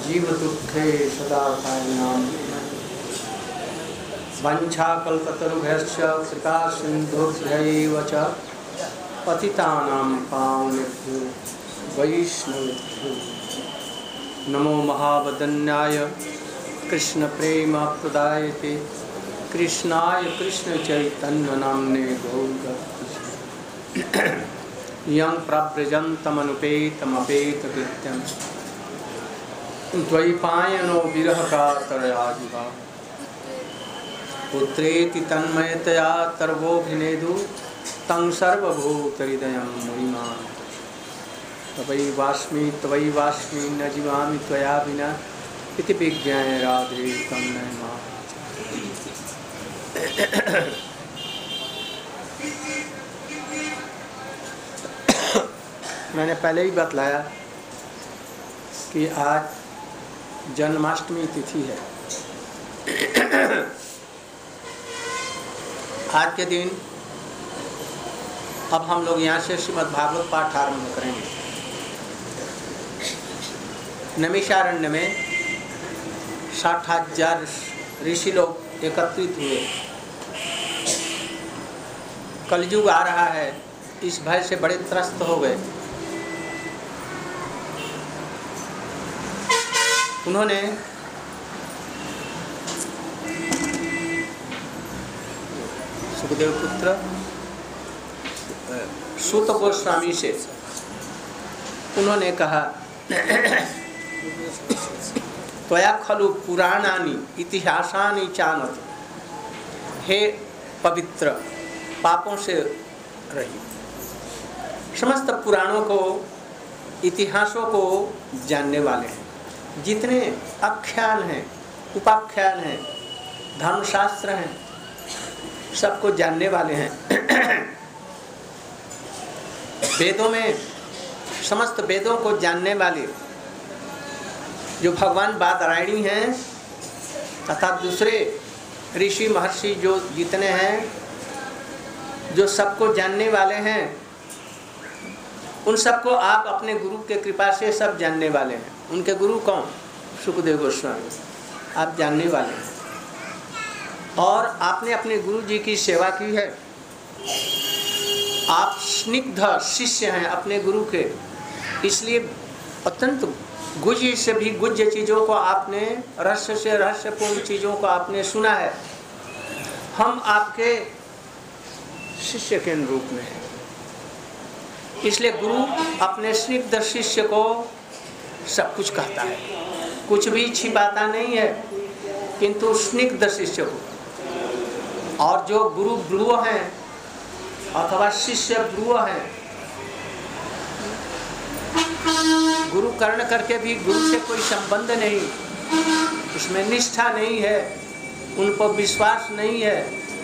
जीवदुःखे सदा कायणां वञ्छाकल्पतरुभ्यश्च कृपासिन्धुभ्यैव च पतितानां पावनेभ्यो वैष्णवेभ्यो नमो महावदन्याय कृष्णप्रेमप्रदायते कृष्णाय कृष्णचैतन्यनाम्ने गौरकृष्ण यं प्रव्रजन्तमनुपेतमपेतकृत्यं द्वैपायनो विरहकातरयाजिवा पुत्रेति तन्मयतया तर्वोऽभिनेदु तं सर्वभूतहृदयं मुनिमान् तवै वास्मि न जीवामि त्वया विना इति विज्ञाय राधे तं नयमा। मैंने पहले ही बतलाया कि आज जन्माष्टमी तिथि है। आज के दिन अब हम लोग यहाँ से श्रीमद् भागवत पाठ आरंभ करेंगे। नैमिषारण्य में 60,000 ऋषि लोग एकत्रित हुए। कलयुग आ रहा है, इस भय से बड़े त्रस्त हो गए। उन्होंने सुखदेव पुत्र सूत गोस्वामी से उन्होंने कहा, त्वया खलु पुराणानि इतिहासानि जानत, हे पवित्र पापों से रही, समस्त पुराणों को इतिहासों को जानने वाले हैं। जितने आख्यान हैं, उपाख्यान हैं, धर्मशास्त्र हैं, सबको जानने वाले हैं। वेदों में समस्त वेदों को जानने वाले जो भगवान बादरायणी हैं तथा दूसरे ऋषि महर्षि जो जितने हैं, जो सबको जानने वाले हैं, उन सबको आप अपने गुरु के कृपा से सब जानने वाले हैं। उनके गुरु कौन? सुखदेव गोस्वामी। आप जानने वाले हैं और आपने अपने गुरु जी की सेवा की है। आप स्निग्ध शिष्य हैं अपने गुरु के, इसलिए अत्यंत गुज्य से भी गुज्य चीज़ों को आपने, रहस्य से रहस्यपूर्ण चीज़ों को आपने सुना है। हम आपके शिष्य के रूप में हैं, इसलिए गुरु अपने स्निग्ध शिष्य को सब कुछ कहता है, कुछ भी छिपाता नहीं है, किंतु स्निग्ध शिष्य को। और जो गुरु ब्रुव हैं अथवा शिष्य ब्रुव हैं, गुरु कर्ण करके भी गुरु से कोई संबंध नहीं, उसमें निष्ठा नहीं है, उन पर विश्वास नहीं है,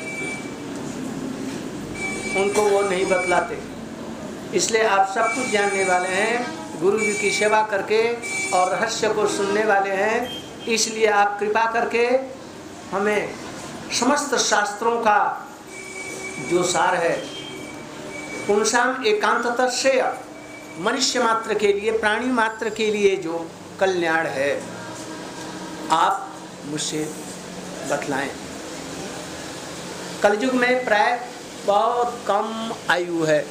उनको वो नहीं बतलाते। इसलिए आप सब कुछ जानने वाले हैं, गुरु जी की सेवा करके और रहस्य को सुनने वाले हैं। इसलिए आप कृपा करके हमें समस्त शास्त्रों का जो सार है, पुंसाम एकांततः श्रेय, मनुष्य मात्र के लिए, प्राणी मात्र के लिए जो कल्याण है, आप मुझसे बतलाएं। कलयुग में प्राय बहुत कम आयु है।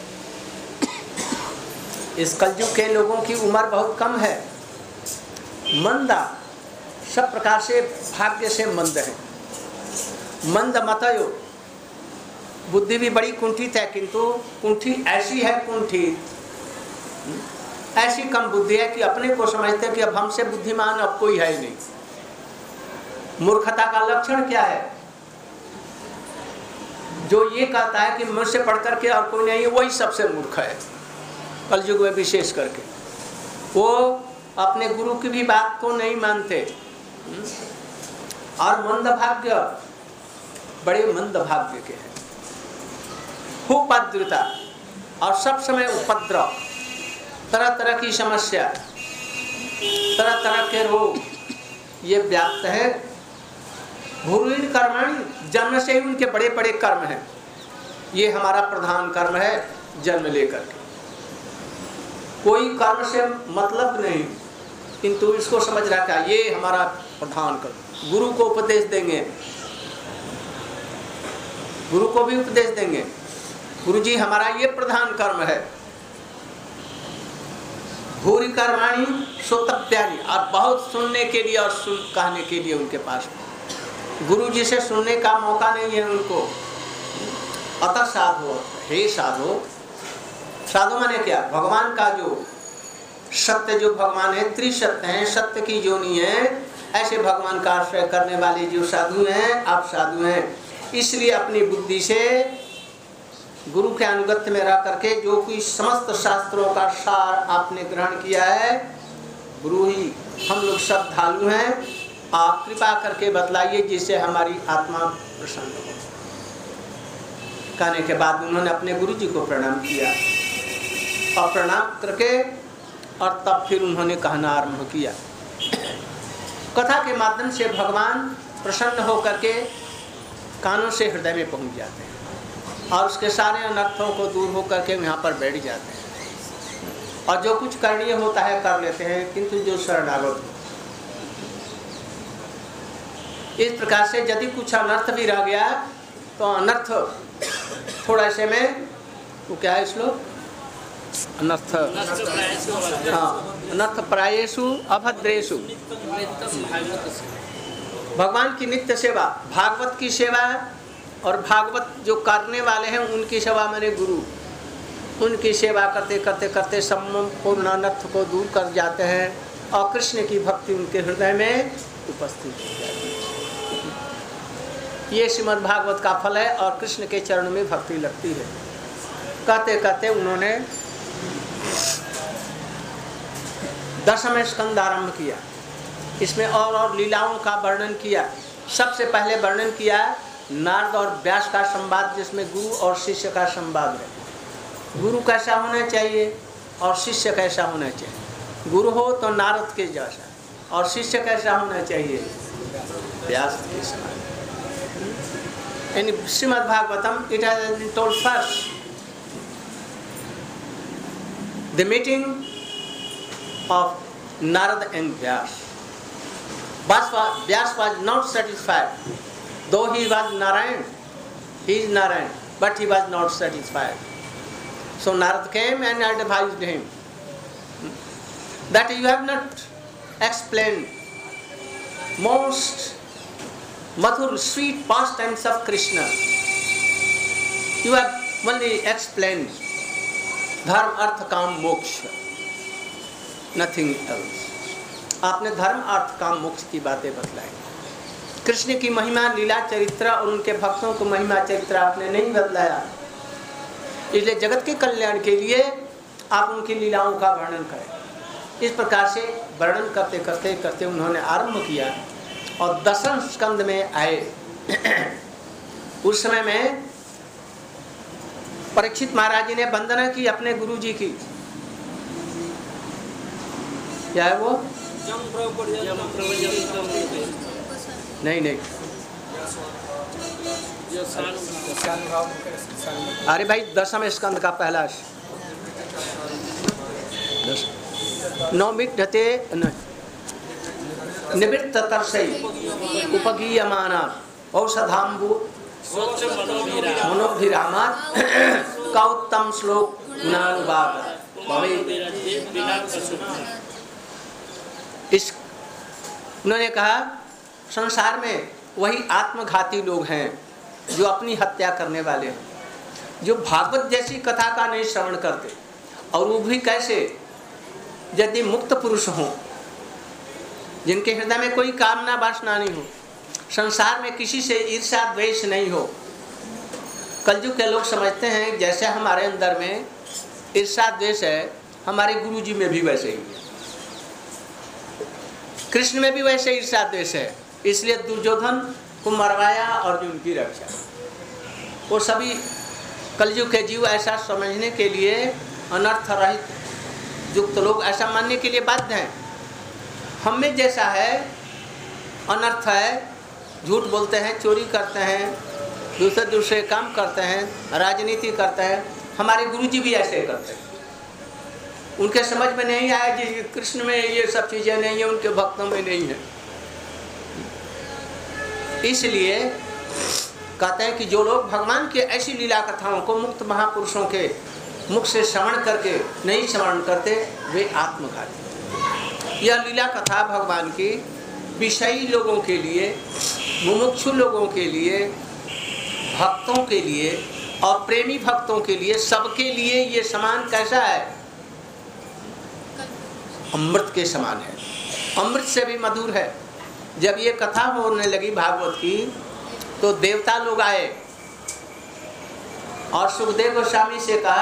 इस कलयुग के लोगों की उम्र बहुत कम है। मंदा, सब प्रकार से भाग्य से मंद है। मंद मतयो, बुद्धि भी बड़ी कुंठित है, किंतु कुंठी ऐसी है, कुंठित ऐसी कम बुद्धि है कि अपने को समझते हैं कि अब हमसे बुद्धिमान अब कोई है ही नहीं। मूर्खता का लक्षण क्या है? जो ये कहता है कि मुझसे पढ़ करके और कोई नहीं है, वही सबसे मूर्ख है। कलयुग में विशेष करके वो अपने गुरु की भी बात को नहीं मानते। और मंदभाग्य, बड़े मंदभाग्य के हैं। उपद्रवता और सब समय उपद्रव, तरह तरह की समस्या, तरह तरह के रोग ये व्याप्त है। भूरिण कर्माणि, जन्म से ही उनके बड़े बड़े कर्म हैं। ये हमारा प्रधान कर्म है, जन्म लेकर के कोई कर्म से मतलब नहीं। किंतु इसको समझ रखा ये हमारा प्रधान कर्म। गुरु को उपदेश देंगे, गुरु को भी उपदेश देंगे, गुरु जी हमारा ये प्रधान कर्म है। भूरि कर्माणि श्रोतव्यानि, और बहुत सुनने के लिए और कहने के लिए उनके पास गुरु जी से सुनने का मौका नहीं है उनको। अतः साधो, हे साधो, साधो माने क्या? भगवान का जो सत्य, जो भगवान है त्रिसत्य है, सत्य की जोनी है, ऐसे भगवान का आश्रय करने वाले जो साधु हैं, आप साधु हैं। इसलिए अपनी बुद्धि से गुरु के अनुगत्य में रह करके जो कोई समस्त शास्त्रों का सार आपने ग्रहण किया है, गुरु ही हम लोग श्रद्धालु हैं, आप कृपा करके बतलाइए जिससे हमारी आत्मा प्रसन्न हो। कहने के बाद उन्होंने अपने गुरु जी को प्रणाम किया और प्रणाम करके और तब फिर उन्होंने कहना आरंभ किया। कथा के माध्यम से भगवान प्रसन्न होकर के कानों से हृदय में पहुंच जाते हैं और उसके सारे अनर्थों को दूर होकर के यहाँ पर बैठ जाते हैं और जो कुछ करणीय होता है कर लेते हैं, किंतु जो शरणागत हो। इस प्रकार से यदि कुछ अनर्थ भी रह गया तो अनर्थ थोड़ा से में वो क्या है श्लोक? अनर्थ, हाँ, अनर्थ प्रायेषु अभद्रेषु। भगवान की नित्य सेवा, भागवत की सेवा और भागवत जो करने वाले हैं उनकी सेवा, मेरे गुरु उनकी सेवा करते करते करते संपूर्ण अनर्थ को दूर कर जाते हैं और कृष्ण की भक्ति उनके हृदय में उपस्थित हो जाती है। ये श्रीमद् भागवत का फल है और कृष्ण के चरणों में भक्ति लगती है। कहते कहते उन्होंने 10वें स्कंद आरंभ किया। इसमें और लीलाओं का वर्णन किया। सबसे पहले वर्णन किया नारद और व्यास का संवाद, जिसमें गुरु और शिष्य का संवाद है। गुरु कैसा होना चाहिए और शिष्य कैसा होना चाहिए? गुरु हो तो नारद के जैसा और शिष्य कैसा होना चाहिए? व्यास के समान। In Srimad Bhagavatam, it has been told first the meeting of Narad and Vyas. Vyas was not satisfied, though he was Narayan. He is Narayan, but he was not satisfied. So Narad came and advised him that you have not explained most Madhur, sweet pastimes of Krishna. You have only explained धर्म अर्थ काम मोक्ष, nothing else. आपने धर्म अर्थ काम मोक्ष की बातें बतलाई। कृष्ण की महिमा लीला चरित्र और उनके भक्तों को महिमा चरित्र आपने नहीं बतलाया। इसलिए जगत के कल्याण के लिए आप उनकी लीलाओं का वर्णन करें। इस प्रकार से वर्णन करते करते करते उन्होंने आरंभ किया और 10वें स्कंद में आए। उस समय में परीक्षित महाराज जी ने वंदना की अपने गुरु जी की। क्या है वो? नहीं नहीं, अरे भाई 10वें स्कंद का पहला नौमिक ढते निवृत्त तरसई उपगीयमाना औषधाम्बु मनोभिरामात् का उत्तम श्लोक गुणानुवाद भवे। इस उन्होंने कहा संसार में वही आत्मघाती लोग हैं जो अपनी हत्या करने वाले हैं, जो भागवत जैसी कथा का नहीं श्रवण करते, और वो भी कैसे? यदि मुक्त पुरुष हों, जिनके हृदय में कोई कामना वासना नहीं हो, संसार में किसी से ईर्ष्या द्वेष नहीं हो। कलयुग के लोग समझते हैं जैसे हमारे अंदर में ईर्ष्या द्वेष है, हमारे गुरु जी में भी वैसे ही है, कृष्ण में भी वैसे ईर्ष्या द्वेष है। इसलिए दुर्योधन को मरवाया अर्जुन की रक्षा। वो सभी कलयुग के जीव ऐसा समझने के लिए, अनर्थ रहित युक्त लोग ऐसा मानने के लिए बाध्य हैं। हम में जैसा है अनर्थ है, झूठ बोलते हैं, चोरी करते हैं, दूसरे काम करते हैं, राजनीति करते हैं, हमारे गुरुजी भी ऐसे करते हैं। उनके समझ में नहीं आया कि कृष्ण में ये सब चीजें नहीं है, उनके भक्तों में नहीं है। इसलिए कहते हैं कि जो लोग भगवान की ऐसी लीला कथाओं को मुक्त महापुरुषों के मुख से श्रवण करके नहीं श्रवण करते, वे आत्मघाती। यह लीला कथा भगवान की विषयी लोगों के लिए, मुमुक्षु लोगों के लिए, भक्तों के लिए और प्रेमी भक्तों के लिए, सबके लिए ये समान कैसा है? अमृत के समान है, अमृत से भी मधुर है। जब ये कथा होने लगी भागवत की तो देवता लोग आए और सुखदेव गोस्वामी से कहा,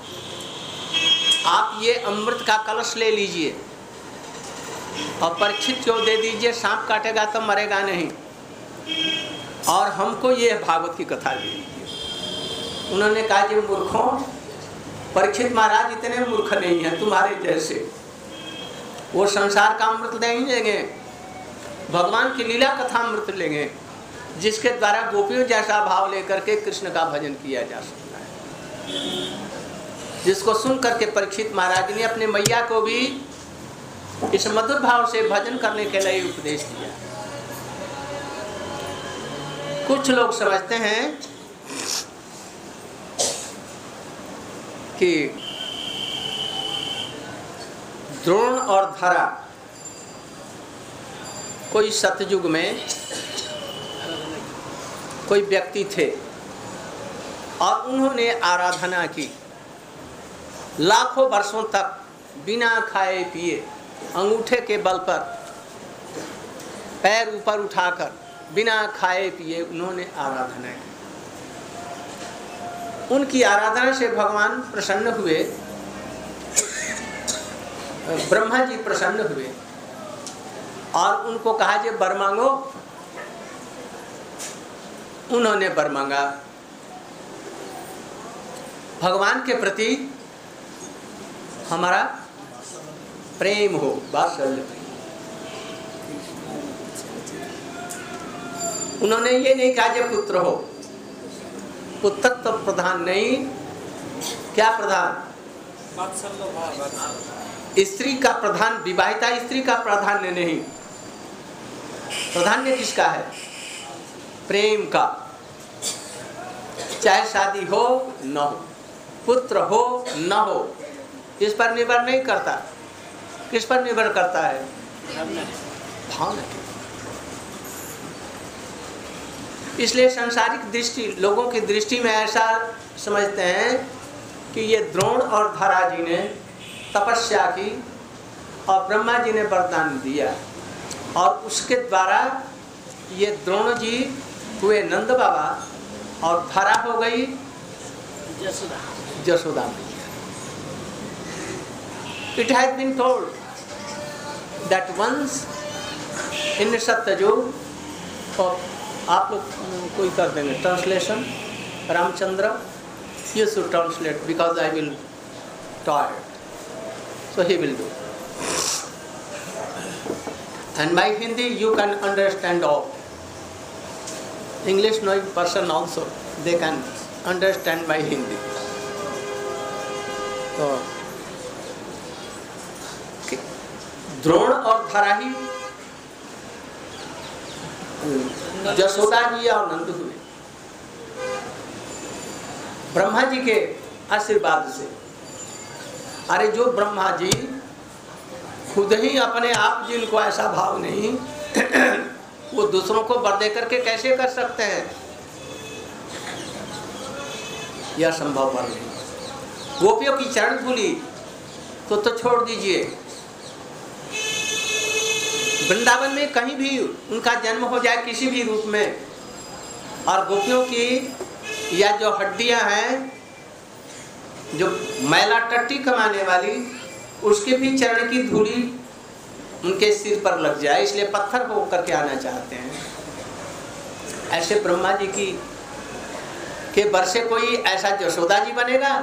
आप ये अमृत का कलश ले लीजिए और परीक्षित को दे दीजिए, सांप काटेगा तो मरेगा नहीं, और हमको ये भागवत की कथा दे दीजिए। उन्होंने कहा कि मूर्खों, परीक्षित महाराज इतने मूर्ख नहीं हैं तुम्हारे जैसे, वो संसार का अमृत नहीं लेंगे, भगवान की लीला कथा अमृत लेंगे, जिसके द्वारा गोपियों जैसा भाव लेकर के कृष्ण का भजन किया जा सकता है। जिसको सुन करके परीक्षित महाराज ने अपने मैया को भी इस मधुर भाव से भजन करने के लिए उपदेश दिया। कुछ लोग समझते हैं कि द्रोण और धरा कोई सतयुग में कोई व्यक्ति थे और उन्होंने आराधना की, लाखों वर्षों तक बिना खाए पिए अंगूठे के बल पर पैर ऊपर उठाकर बिना खाए पिए उन्होंने आराधना की। उनकी आराधना से भगवान प्रसन्न हुए, ब्रह्मा जी प्रसन्न हुए और उनको कहा जे वर मांगो। उन्होंने वर मांगा, भगवान के प्रति हमारा प्रेम हो, वात्सल्य। उन्होंने ये नहीं कहा जे पुत्र हो, पुत्र तो प्रधान नहीं, क्या प्रधान? स्त्री का प्रधान, विवाहिता स्त्री का प्राधान्य नहीं, प्राधान्य किसका है? प्रेम का। चाहे शादी हो न हो, पुत्र हो न हो, इस पर निर्भर नहीं करता। किस पर निर्भर करता है? भावना। इसलिए सांसारिक दृष्टि, लोगों की दृष्टि में ऐसा समझते हैं कि ये द्रोण और धरा जी ने तपस्या की और ब्रह्मा जी ने वरदान दिया और उसके द्वारा ये द्रोण जी हुए नंद बाबा और धरा हो गई जसोदा मैया। It has been told that once in Satyajug, आप लोग कोई कर देंगे translation, Ramchandra, you should translate because I will tired, so he will do. And by Hindi you can understand all. English knowing person also they can understand by Hindi. तो द्रोण और धरा ही जसोदा जी और नंद हुए ब्रह्मा जी के आशीर्वाद से। अरे जो ब्रह्मा जी खुद ही अपने आप जिनको ऐसा भाव नहीं वो दूसरों को वर दे करके कैसे कर सकते हैं? यह संभव पर नहीं। गोपियों की चरण धूली तो छोड़ दीजिए, वृंदावन में कहीं भी उनका जन्म हो जाए किसी भी रूप में, और गोपियों की या जो हड्डियां हैं जो मैला टट्टी कमाने वाली, उसके भी चरण की धूली उनके सिर पर लग जाए, इसलिए पत्थर हो करके आना चाहते हैं। ऐसे ब्रह्मा जी की के वर से कोई ऐसा जसोदा जी बनेगा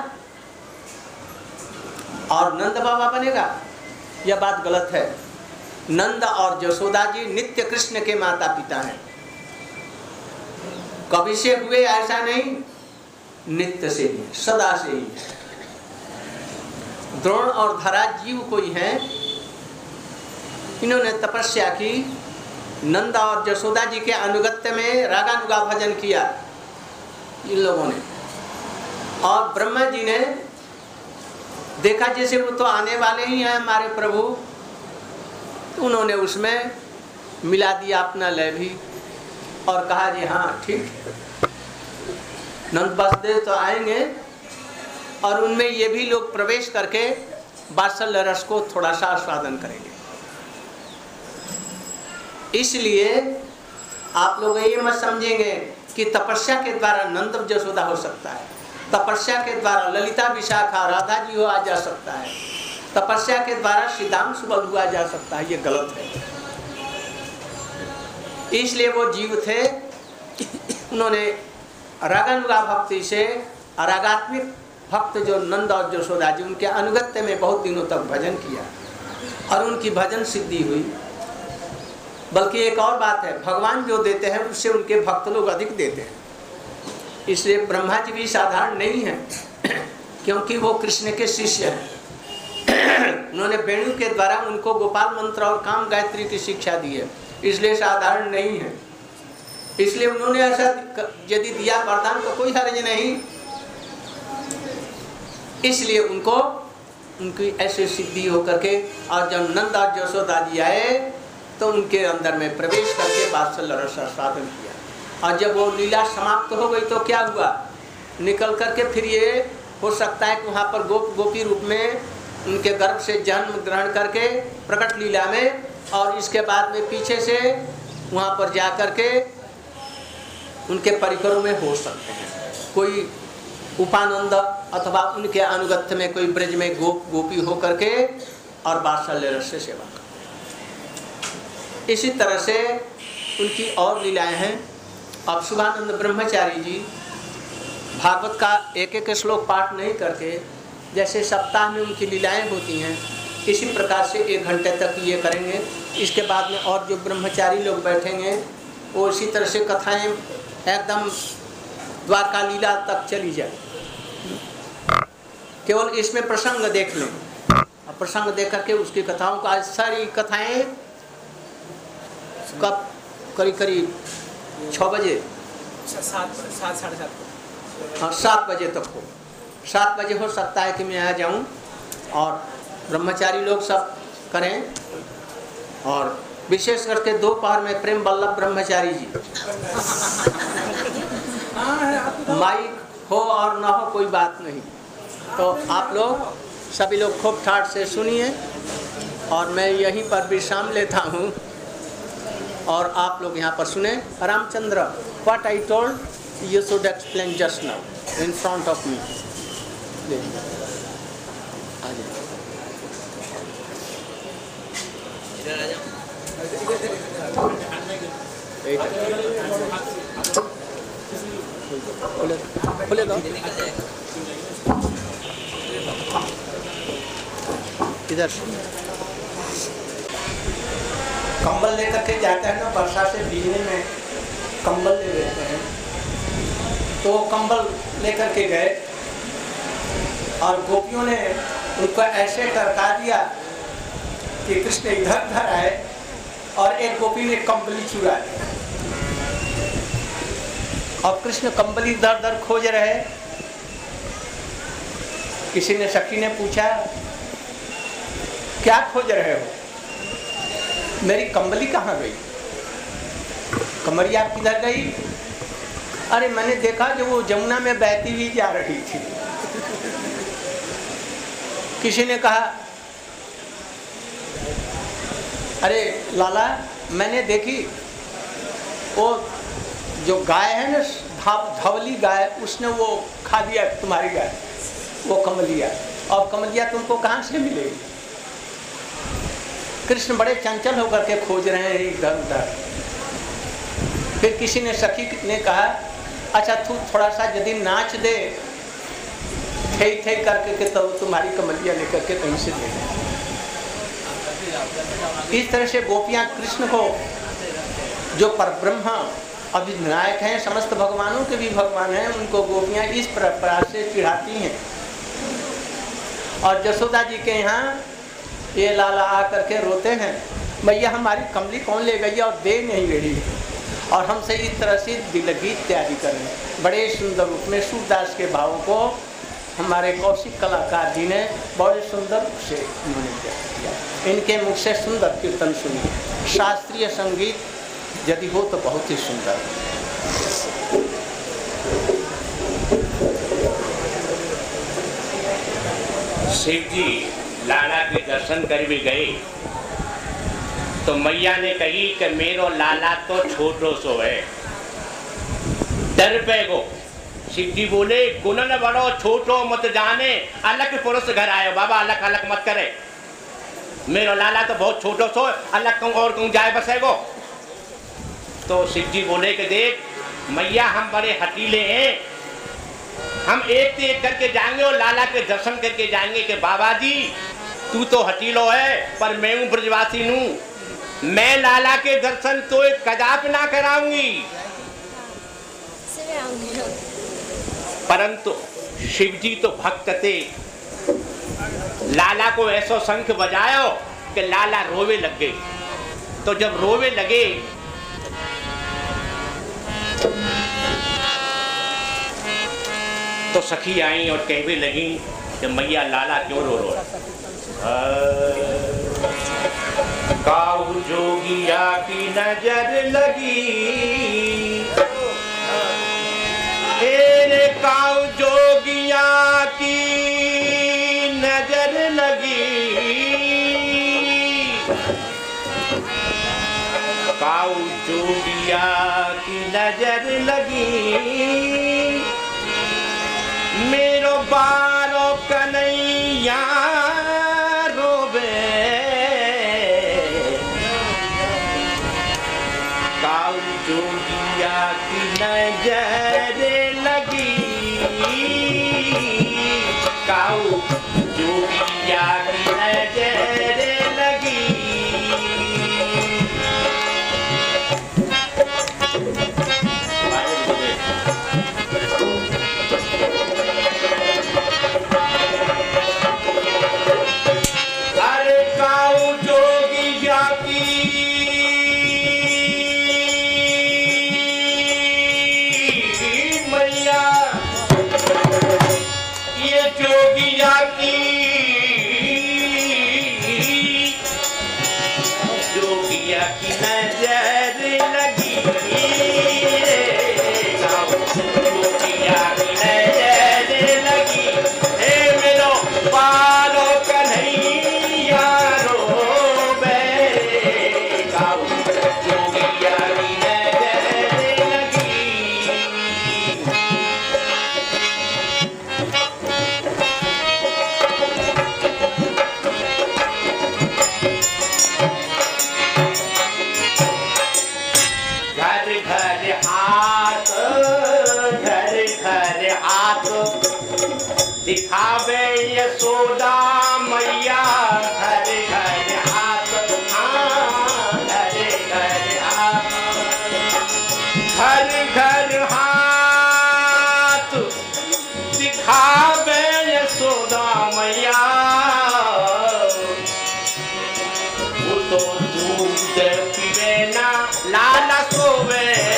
और नंद बाबा बनेगा? यह बात गलत है। नंद और जसोदा जी नित्य कृष्ण के माता पिता हैं, कभी से हुए ऐसा नहीं, नित्य से ही, सदा से ही। द्रोण और धरा जीव कोई हैं, इन्होंने तपस्या की, नंदा और जसोदा जी के अनुगत्य में रागानुगा भजन किया इन लोगों ने। और ब्रह्मा जी ने देखा जैसे वो तो आने वाले ही हैं हमारे प्रभु, तो उन्होंने उसमें मिला दिया अपना लय भी और कहा जी हाँ ठीक है, नंद वासुदेव तो आएंगे और उनमें ये भी लोग प्रवेश करके वात्सल्य रस को थोड़ा सा आस्वादन करेंगे। इसलिए आप लोग ये मत समझेंगे कि तपस्या के द्वारा नंद जसोदा हो सकता है, तपस्या के द्वारा ललिता विशाखा राधा जी हो आ जा सकता है, तपस्या के द्वारा श्रीदाम सुबल हुआ जा सकता है, ये गलत है। इसलिए वो जीव थे, उन्होंने रागानुगा भक्ति से रागात्मिक भक्त जो नंद और जसोदा जी, उनके अनुगत्य में बहुत दिनों तक भजन किया और उनकी भजन सिद्धि हुई। बल्कि एक और बात है, भगवान जो देते हैं उससे उनके भक्त लोग अधिक देते हैं। इसलिए ब्रह्मा जी भी साधारण नहीं है, क्योंकि वो कृष्ण के शिष्य हैं। उन्होंने वेणु के द्वारा उनको गोपाल मंत्र और काम गायत्री की शिक्षा दी है, इसलिए साधारण नहीं है। इसलिए उन्होंने ऐसा यदि दिया वरदान तो कोई हर्ज नहीं। इसलिए उनको उनकी ऐसी सिद्धि होकर के और जब नंद और जसोदा जी आए तो उनके अंदर में प्रवेश करके वात्सल्य रस आस्वादन किया। और जब वो लीला समाप्त हो गई तो क्या हुआ, निकल करके फिर ये हो सकता है कि वहाँ पर गोपी रूप में उनके गर्भ से जन्म ग्रहण करके प्रकट लीला में, और इसके बाद में पीछे से वहाँ पर जा करके उनके परिकरों में हो सकते हैं। कोई उपानंद अथवा उनके अनुगत्य में कोई ब्रज में गोपी हो करके और वात्सल्य रस से सेवा कर। इसी तरह से उनकी और लीलाएं हैं। अब शुभानंद ब्रह्मचारी जी भागवत का एक एक श्लोक पाठ नहीं करके, जैसे सप्ताह में उनकी लीलाएं होती हैं, इसी प्रकार से 1 घंटे तक ये करेंगे। इसके बाद में और जो ब्रह्मचारी लोग बैठेंगे वो इसी तरह से कथाएं एकदम द्वारका लीला तक चली जाए। केवल इसमें प्रसंग देख लें, और प्रसंग देख करके उसकी कथाओं को, आज सारी कथाएं कब करीब 6 बजे 7 बजे तक हो। 7 बजे हो सकता है कि मैं आ जाऊं और ब्रह्मचारी लोग सब करें। और विशेष करके दोपहर में प्रेम वल्लभ ब्रह्मचारी जी, माइक हो और ना हो कोई बात नहीं, तो आप लोग सभी लोग खूब ठाठ से सुनिए और मैं यहीं पर विश्राम लेता हूँ और आप लोग यहाँ पर सुने। Ramchandra, what I told you should explain just now in front of me. खोले दो इधर कंबल लेकर के जाते हैं ना, वर्षा से भीगने में कंबल ले लेते हैं, तो कंबल लेकर के गए और गोपियों ने उनको ऐसे टरका दिया कि कृष्ण इधर उधर आए और एक गोपी ने कंबली चुरा ली। अब कृष्ण कंबली इधर उधर खोज रहे। किसी ने, सखी ने पूछा क्या खोज रहे हो, मेरी कंबली कहाँ गई, कमरिया किधर गई? अरे मैंने देखा कि वो जमुना में बहती हुई जा रही थी। किसी ने कहा अरे लाला मैंने देखी वो जो गाय है ना, धवली गाय, उसने वो खा दिया तुम्हारी गाय, वो कमलिया। और कमलिया तुमको कहाँ से मिलेगी? कृष्ण बड़े चंचल होकर के खोज रहे हैं इधर उधर। फिर किसी ने, सखी ने कहा अच्छा तू थोड़ा सा यदि नाच दे थे थे करके के तो तुम्हारी कमलिया लेकर के कहीं से दे। इस तरह से गोपियां कृष्ण को, जो परब्रह्म अभिनायक हैं, समस्त भगवानों के भी भगवान हैं, उनको गोपियां इस प्रकार से चिढ़ाती हैं। और जसोदा जी के यहाँ ये लाला आ करके रोते हैं, मैया हमारी कमली कौन ले गई और दे नहीं रही, और हमसे इस तरह से दिलगीत तैयारी करें। बड़े सुंदर रूप में सूरदास के भावों को हमारे कौशिक कलाकार जी ने बड़े सुंदर रूप से उन्होंने किया। इनके मुख से सुंदर कीर्तन सुनिए। शास्त्रीय संगीत यदि हो तो बहुत ही सुंदर। शिव जी लाला के दर्शन कर भी गए तो मैया ने कही कि मेरो लाला तो छोटो सो है, डर पे गो। शिव जी बोले गुणन बड़ो छोटो मत जाने, अलग पुरुष घर आयो बाबा, अलग अलग मत करे, मेरो लाला तो बहुत छोटो सो, अलग कहूँ और कहूँ जाए बसेगो। तो शिव जी बोले कि देख मैया हम बड़े हटीले हैं, हम एक से एक करके जाएंगे और लाला के दर्शन करके जाएंगे कि बाबा जी तू तो हटीलो है पर मैं हूँ ब्रजवासी हूँ, मैं लाला के दर्शन तो एक कदाप ना कराऊंगी। परंतु शिव जी तो भक्त थे, लाला को ऐसा शंख बजायो कि लाला रोवे लग गए। तो जब रोवे लगे तो सखी आई और कहने लगी कि मैया लाला क्यों रो रो। काऊ जोगिया की नजर लगी, काऊ जोगिया की नजर लगी, काऊ जोगिया की नजर लगी, मेरो बारो कन्हैया रोवे, काऊ जोगिया की नजर लगी, काऊ जोगिया की नजर लगी। जोगिया की नजर लगी, जोगिया की नजर लगी, हे मेरो पारो कन्हैया रोवे, जोगिया की नजर लगी। दिखावे यशोदा मैया घर घर हाथ, घर घर हाथ, घर घर हाथ दिखावे यशोदा मैया, वो तो दूध पीवे ना लाला सोवे,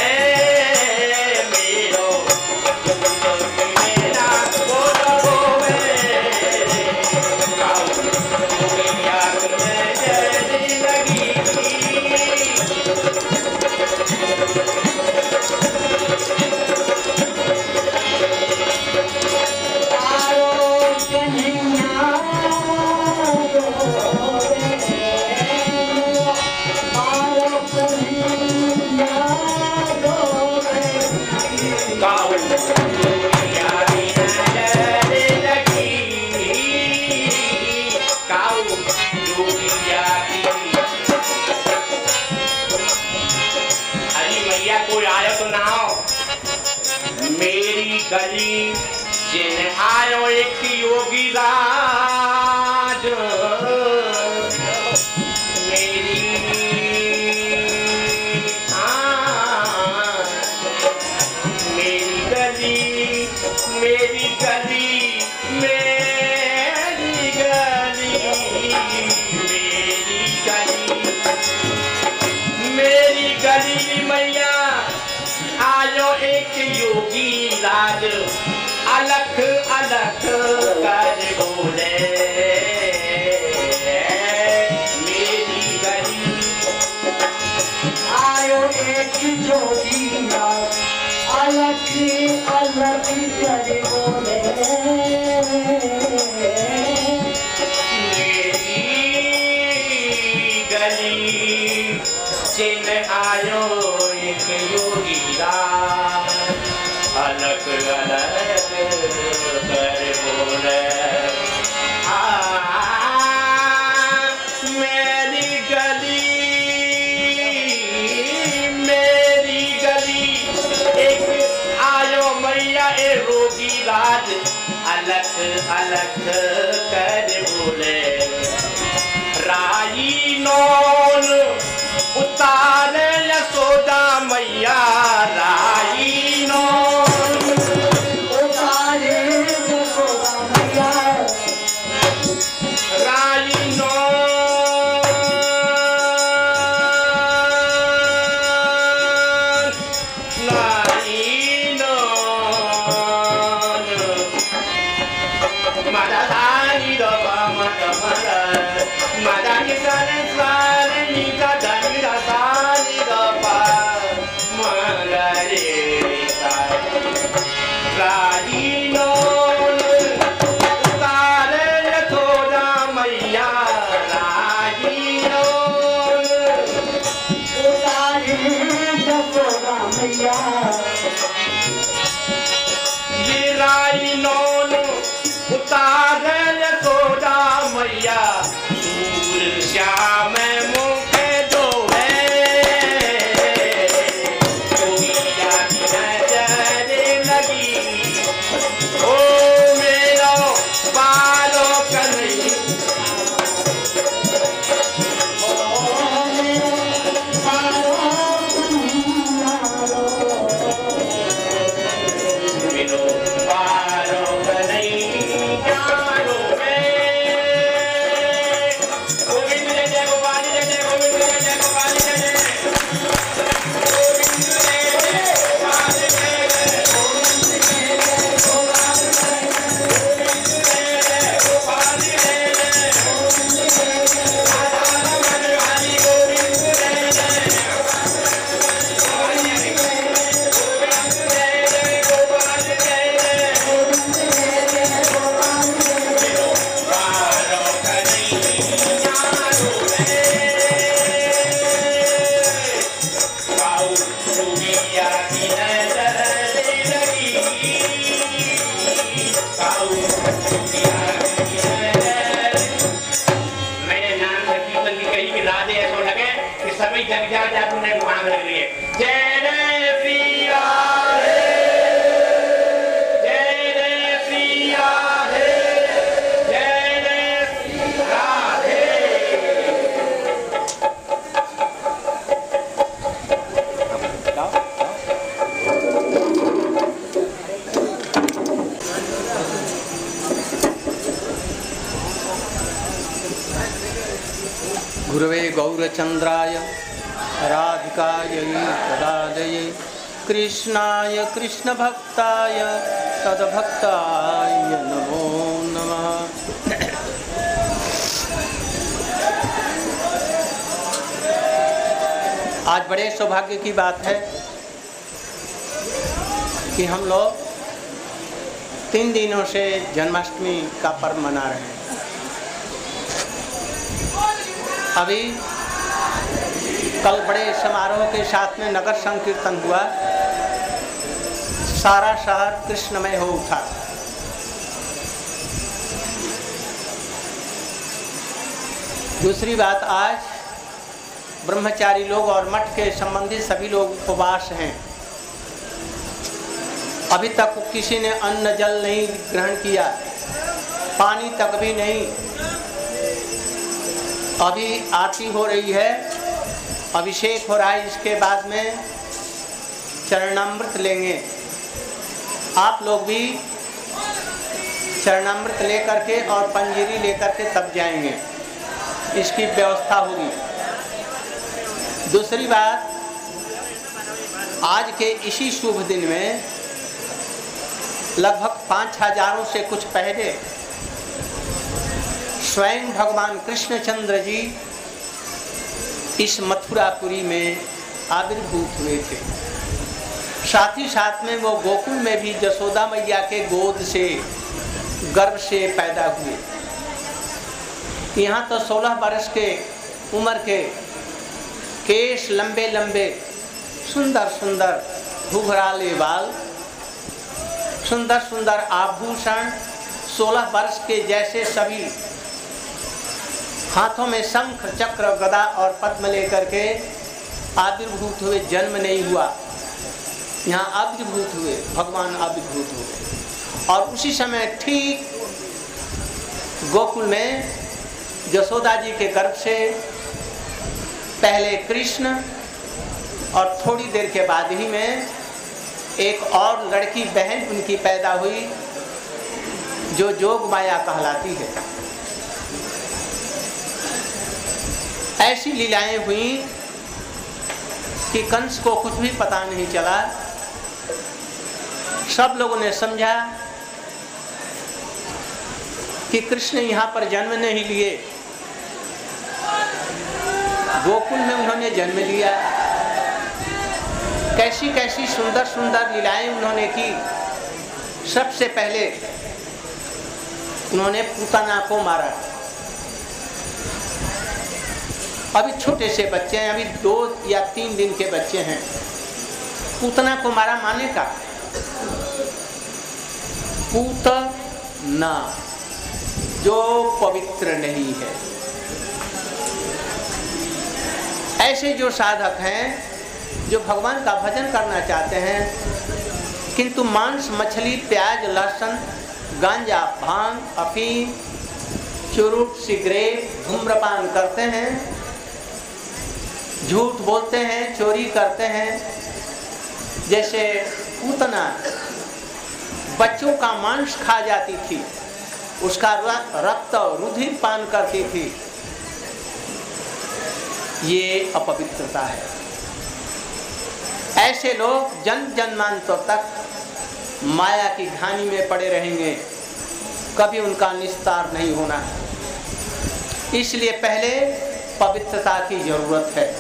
मेरी गली जिन आयो एक योगी राज, मेरी मेरी गली, मेरी गली, मेरी गली मैया आयो एक योगी राज अलख अलख कर बोले मेरी गली आयो एक योगी राज अलख अलख कर बोले जिन आयो एक योगी राज अलग अलग कर बोले मेरी गली एक आयो मैया ए रोगी राज अलग अलग कर बोले राई नौन उतारे यशोदा मैया राई नौन उतारे यशोदा मैया राई नौन राई नौन मदानी दबा मदा मदानी गाने सारे का धनिरा सारी दबा मगरे राही नौन उतारे यशोदा मैया राही नौन उतारे यशोदा मैया ये राही नौन उतारे यशोदा मैया श्याम मुखे दो है गोविया की नजर लगी ओ मेरा बालो कन्हैया मेरो बालो कन्हैया सभी जग जा तूने मांग रही है जय रे पिया है जय रे पिया है जय रे राधे गुरवे गौरचंद्राय राधिकायै तदालये कृष्णाय कृष्णभक्ताय तद्भक्ताय नमो नमः। आज बड़े सौभाग्य की बात है कि हम लोग 3 दिनों से जन्माष्टमी का पर्व मना रहे हैं। अभी कल बड़े समारोह के साथ में नगर संकीर्तन हुआ, सारा शहर कृष्णमय हो उठा। दूसरी बात, आज ब्रह्मचारी लोग और मठ के संबंधित सभी लोग उपवास हैं। अभी तक किसी ने अन्न जल नहीं ग्रहण किया, पानी तक भी नहीं। अभी आरती हो रही है, अभिषेक हो रहा है, इसके बाद में चरणामृत लेंगे। आप लोग भी चरणामृत लेकर के और पंजीरी लेकर के तब जाएंगे, इसकी व्यवस्था होगी। दूसरी बात, आज के इसी शुभ दिन में लगभग 5000 से कुछ पहले स्वयं भगवान कृष्णचंद्र जी इस मथुरापुरी में आविर्भूत हुए थे। साथ ही साथ में वो गोकुल में भी यशोदा मैया के गोद से गर्भ से पैदा हुए। यहाँ तो 16 वर्ष के उम्र के केश लंबे लंबे, सुंदर सुंदर घुघराले बाल, सुंदर सुंदर आभूषण, 16 वर्ष के जैसे सभी, हाथों में शंख चक्र गदा और पद्म लेकर के आविर्भूत हुए। जन्म नहीं हुआ, यहाँ आविर्भूत हुए, भगवान आविर्भूत हुए। और उसी समय ठीक गोकुल में यशोदा जी के गर्भ से पहले कृष्ण और थोड़ी देर के बाद ही में एक और लड़की बहन उनकी पैदा हुई जो जोग माया कहलाती है। ऐसी लीलाएं हुई कि कंस को कुछ भी पता नहीं चला। सब लोगों ने समझा कि कृष्ण यहाँ पर जन्म नहीं लिए, गोकुल में उन्होंने जन्म लिया। कैसी कैसी सुंदर सुंदर लीलाएं उन्होंने की। सबसे पहले उन्होंने पूतना को मारा। अभी छोटे से बच्चे हैं, अभी 2 या 3 दिन के बच्चे हैं। पूतना को मारा माने का पूतना, जो पवित्र नहीं है। ऐसे जो साधक हैं जो भगवान का भजन करना चाहते हैं किंतु मांस मछली प्याज लहसुन गांजा भांग अफीम चुरुट सिगरेट धूम्रपान करते हैं, झूठ बोलते हैं, चोरी करते हैं। जैसे पूतना बच्चों का मांस खा जाती थी, उसका रक्त रुधिर पान करती थी, ये अपवित्रता है। ऐसे लोग जन्म जन्मांतर तक माया की घानी में पड़े रहेंगे, कभी उनका निस्तार नहीं होना है। इसलिए पहले पवित्रता की जरूरत है।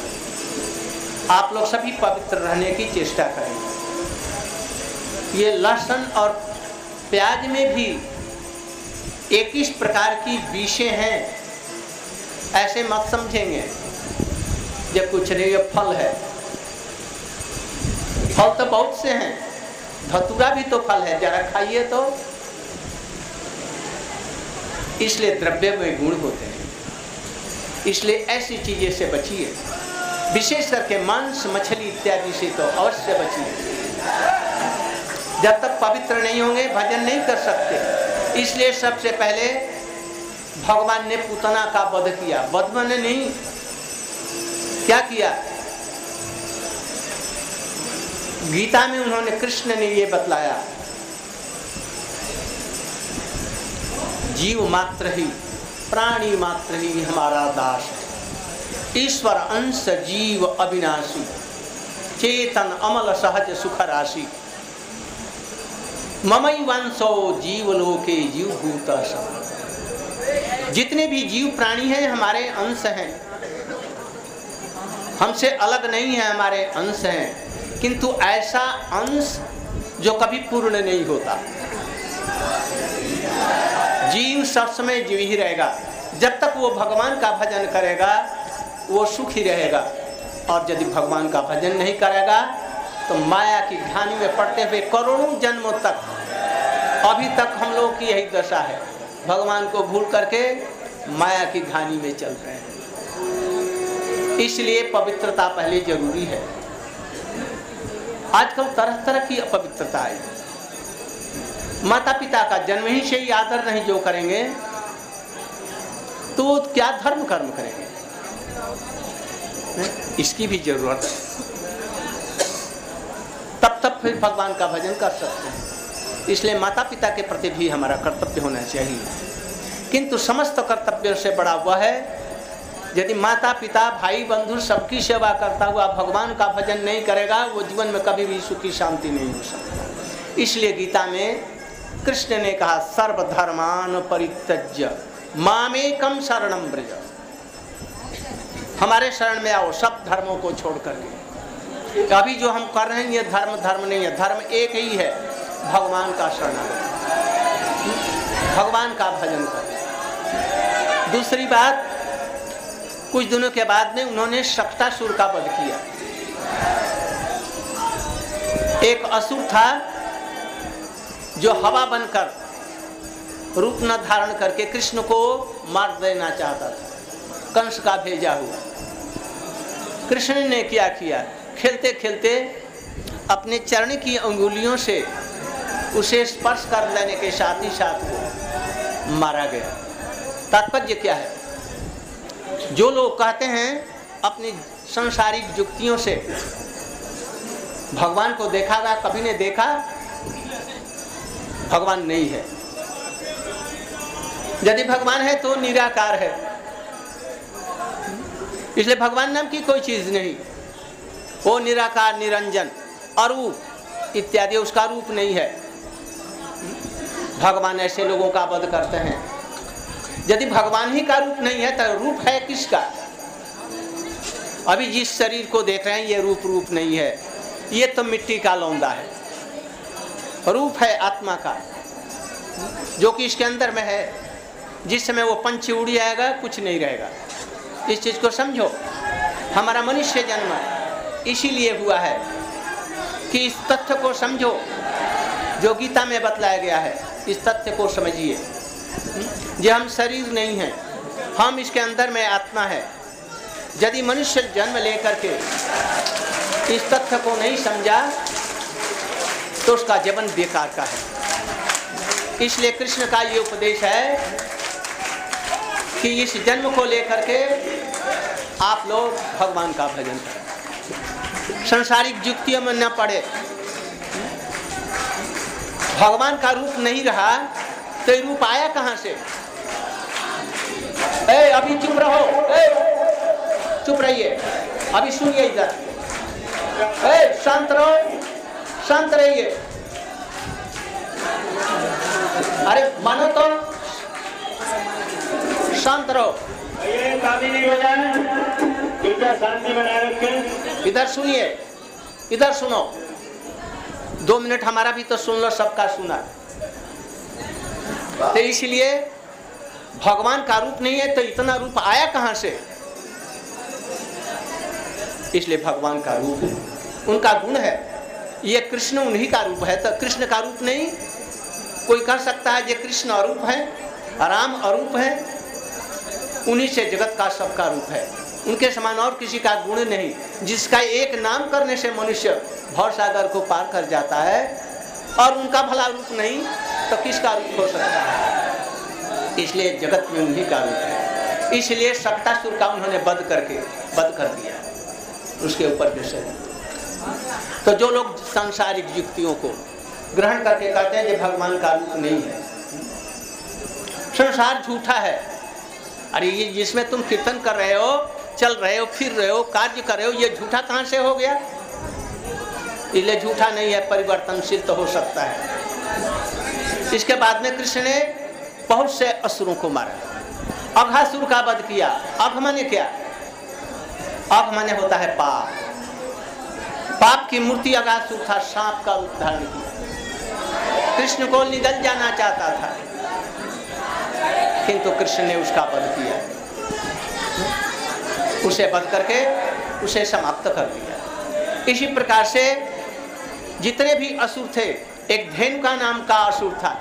आप लोग सभी पवित्र रहने की चेष्टा करें। ये लहसुन और प्याज में भी 21 प्रकार की विषें हैं, ऐसे मत समझेंगे जब कुछ नहीं, ये फल है। फल तो बहुत से हैं, धतूरा भी तो फल है, जरा खाइए तो। इसलिए द्रव्य में गुण होते हैं, इसलिए ऐसी चीजें से बचिए। विशेष करके मांस मछली इत्यादि से तो अवश्य बचिए। जब तक पवित्र नहीं होंगे भजन नहीं कर सकते। इसलिए सबसे पहले भगवान ने पूतना का वध किया। वध ने नहीं, क्या किया? गीता में उन्होंने, कृष्ण ने ये बतलाया, जीव मात्र ही प्राणी मात्र ही हमारा दास है। ईश्वर अंश जीव अविनाशी, चेतन अमल सहज सुख राशि। ममई वंशो जीव लोके जीव भूत सब। जितने भी जीव प्राणी हैं हमारे अंश हैं, हमसे अलग नहीं है, हमारे अंश हैं। किंतु ऐसा अंश जो कभी पूर्ण नहीं होता। जीव सब समय जीव ही रहेगा। जब तक वो भगवान का भजन करेगा वो सुखी रहेगा, और यदि भगवान का भजन नहीं करेगा तो माया की घानी में पड़ते हुए करोड़ों जन्मों तक, अभी तक हम लोग की यही दशा है, भगवान को भूल करके माया की घानी में चल रहे हैं। इसलिए पवित्रता पहले जरूरी है। आजकल तरह तरह की अपवित्रता आई। माता पिता का जन्म ही से ही आदर नहीं जो करेंगे तो क्या धर्म कर्म करेंगे? इसकी भी जरूरत है, तब फिर भगवान का भजन कर सकते हैं। इसलिए माता पिता के प्रति भी हमारा कर्तव्य होना चाहिए। किंतु समस्त कर्तव्यों से बड़ा हुआ है यदि माता पिता भाई बंधु सबकी सेवा करता हुआ भगवान का भजन नहीं करेगा, वो जीवन में कभी भी सुखी शांति नहीं हो सकता। इसलिए गीता में कृष्ण ने कहा सर्वधर्मान परित्यज्य मामेकम शरणं व्रज, हमारे शरण में आओ सब धर्मों को छोड़ करके। अभी जो हम कर रहे हैं ये धर्म नहीं है, धर्म एक ही है, भगवान का शरणागति, भगवान का भजन कर। दूसरी बात, कुछ दिनों के बाद में उन्होंने शक्तासुर का वध किया। एक असुर था जो हवा बनकर रूप न धारण करके कृष्ण को मार देना चाहता था, कंस का भेजा हुआ। कृष्ण ने क्या किया, खेलते खेलते अपने चरण की अंगुलियों से उसे स्पर्श कर लेने के साथ ही साथ वो मारा गया। तात्पर्य क्या है, जो लोग कहते हैं अपनी सांसारिक युक्तियों से भगवान को देखागा, कभी ने देखा, भगवान नहीं है। यदि भगवान है तो निराकार है, इसलिए भगवान नाम की कोई चीज नहीं, वो निराकार निरंजन अरूप इत्यादि उसका रूप नहीं है। भगवान ऐसे लोगों का वध करते हैं। यदि भगवान ही का रूप नहीं है तो रूप है किसका? अभी जिस शरीर को देख रहे हैं ये रूप नहीं है, ये तो मिट्टी का लौंदा है। रूप है आत्मा का जो कि इसके अंदर में है। जिस समय वो पंछी उड़ जाएगा कुछ नहीं रहेगा। इस चीज को समझो। हमारा मनुष्य जन्म इसीलिए हुआ है कि इस तथ्य को समझो जो गीता में बतलाया गया है। इस तथ्य को समझिए, ये हम शरीर नहीं है, हम इसके अंदर में आत्मा है। यदि मनुष्य जन्म लेकर के इस तथ्य को नहीं समझा तो उसका जीवन बेकार का है। इसलिए कृष्ण का ये उपदेश है कि इस जन्म को लेकर के आप लोग भगवान का भजन करें, सांसारिक युक्तियों में न पड़े। भगवान का रूप नहीं रहा तो ये रूप आया कहां से? अभी चुप रहो, चुप रहिए, अभी सुनिए इधर। शांत रहो, शांत रहिए। अरे मानो तो शांत रहो, शांति बनाए रखें। इधर सुनिए, इधर सुनो। 2 मिनट हमारा भी तो सुन लो, सबका सुना। तो इसलिए भगवान का रूप नहीं है तो इतना रूप आया कहां से? इसलिए भगवान का रूप है, उनका गुण है। ये कृष्ण उन्हीं का रूप है, तो कृष्ण का रूप नहीं कोई कर सकता है। ये कृष्ण अरूप है, राम अरूप है, उन्हीं से जगत का सबका रूप है। उनके समान और किसी का गुण नहीं, जिसका एक नाम करने से मनुष्य भव सागर को पार कर जाता है। और उनका भला रूप नहीं तो किसका रूप हो सकता है? इसलिए जगत में उन्हीं का रूप है। इसलिए शक्तासुर का उन्होंने वध कर दिया उसके ऊपर जैसे। तो जो लोग सांसारिक युक्तियों को ग्रहण करके कहते हैं कि भगवान का रूप नहीं है, संसार झूठा है। अरे ये जिसमें तुम कीर्तन कर रहे हो, चल रहे हो, फिर रहे हो, कार्य कर रहे हो, ये झूठा कहां से हो गया? इसलिए झूठा नहीं है, परिवर्तनशील तो हो सकता है। इसके बाद में कृष्ण ने बहुत से असुरों को मारा। अघासुर का वध किया। अघ माने क्या? अघ माने होता है पाप। पाप की मूर्ति अघासुर था, सांप का रूप धारण किया। कृष्ण को निगल जाना चाहता था किंतु कृष्ण ने उसका वध किया, उसे वध करके उसे समाप्त कर दिया। इसी प्रकार से जितने भी असुर थे, एक धेनुका नाम का असुर था।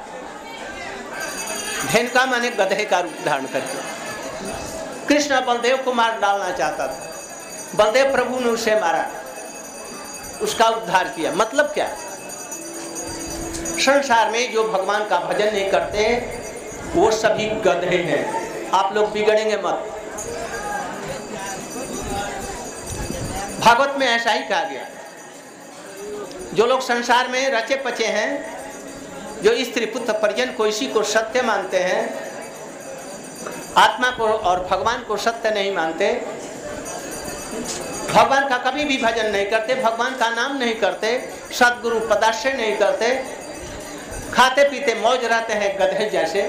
धेनुका माने गधे का रूप धारण करके कृष्ण बलदेव को मार डालना चाहता था। बलदेव प्रभु ने उसे मारा, उसका उद्धार किया। मतलब क्या? संसार में जो भगवान का भजन नहीं करते वो सभी गधे हैं। आप लोग बिगड़ेंगे मत। भागवत में ऐसा ही कहा गया। जो लोग संसार में रचे पचे हैं, जो स्त्री पुत्र परिजन को इसी को सत्य मानते हैं, आत्मा को और भगवान को सत्य नहीं मानते, भगवान का कभी भी भजन नहीं करते, भगवान का नाम नहीं करते, सदगुरु पदाश्रय नहीं करते, खाते पीते मौज रहते हैं गधे जैसे,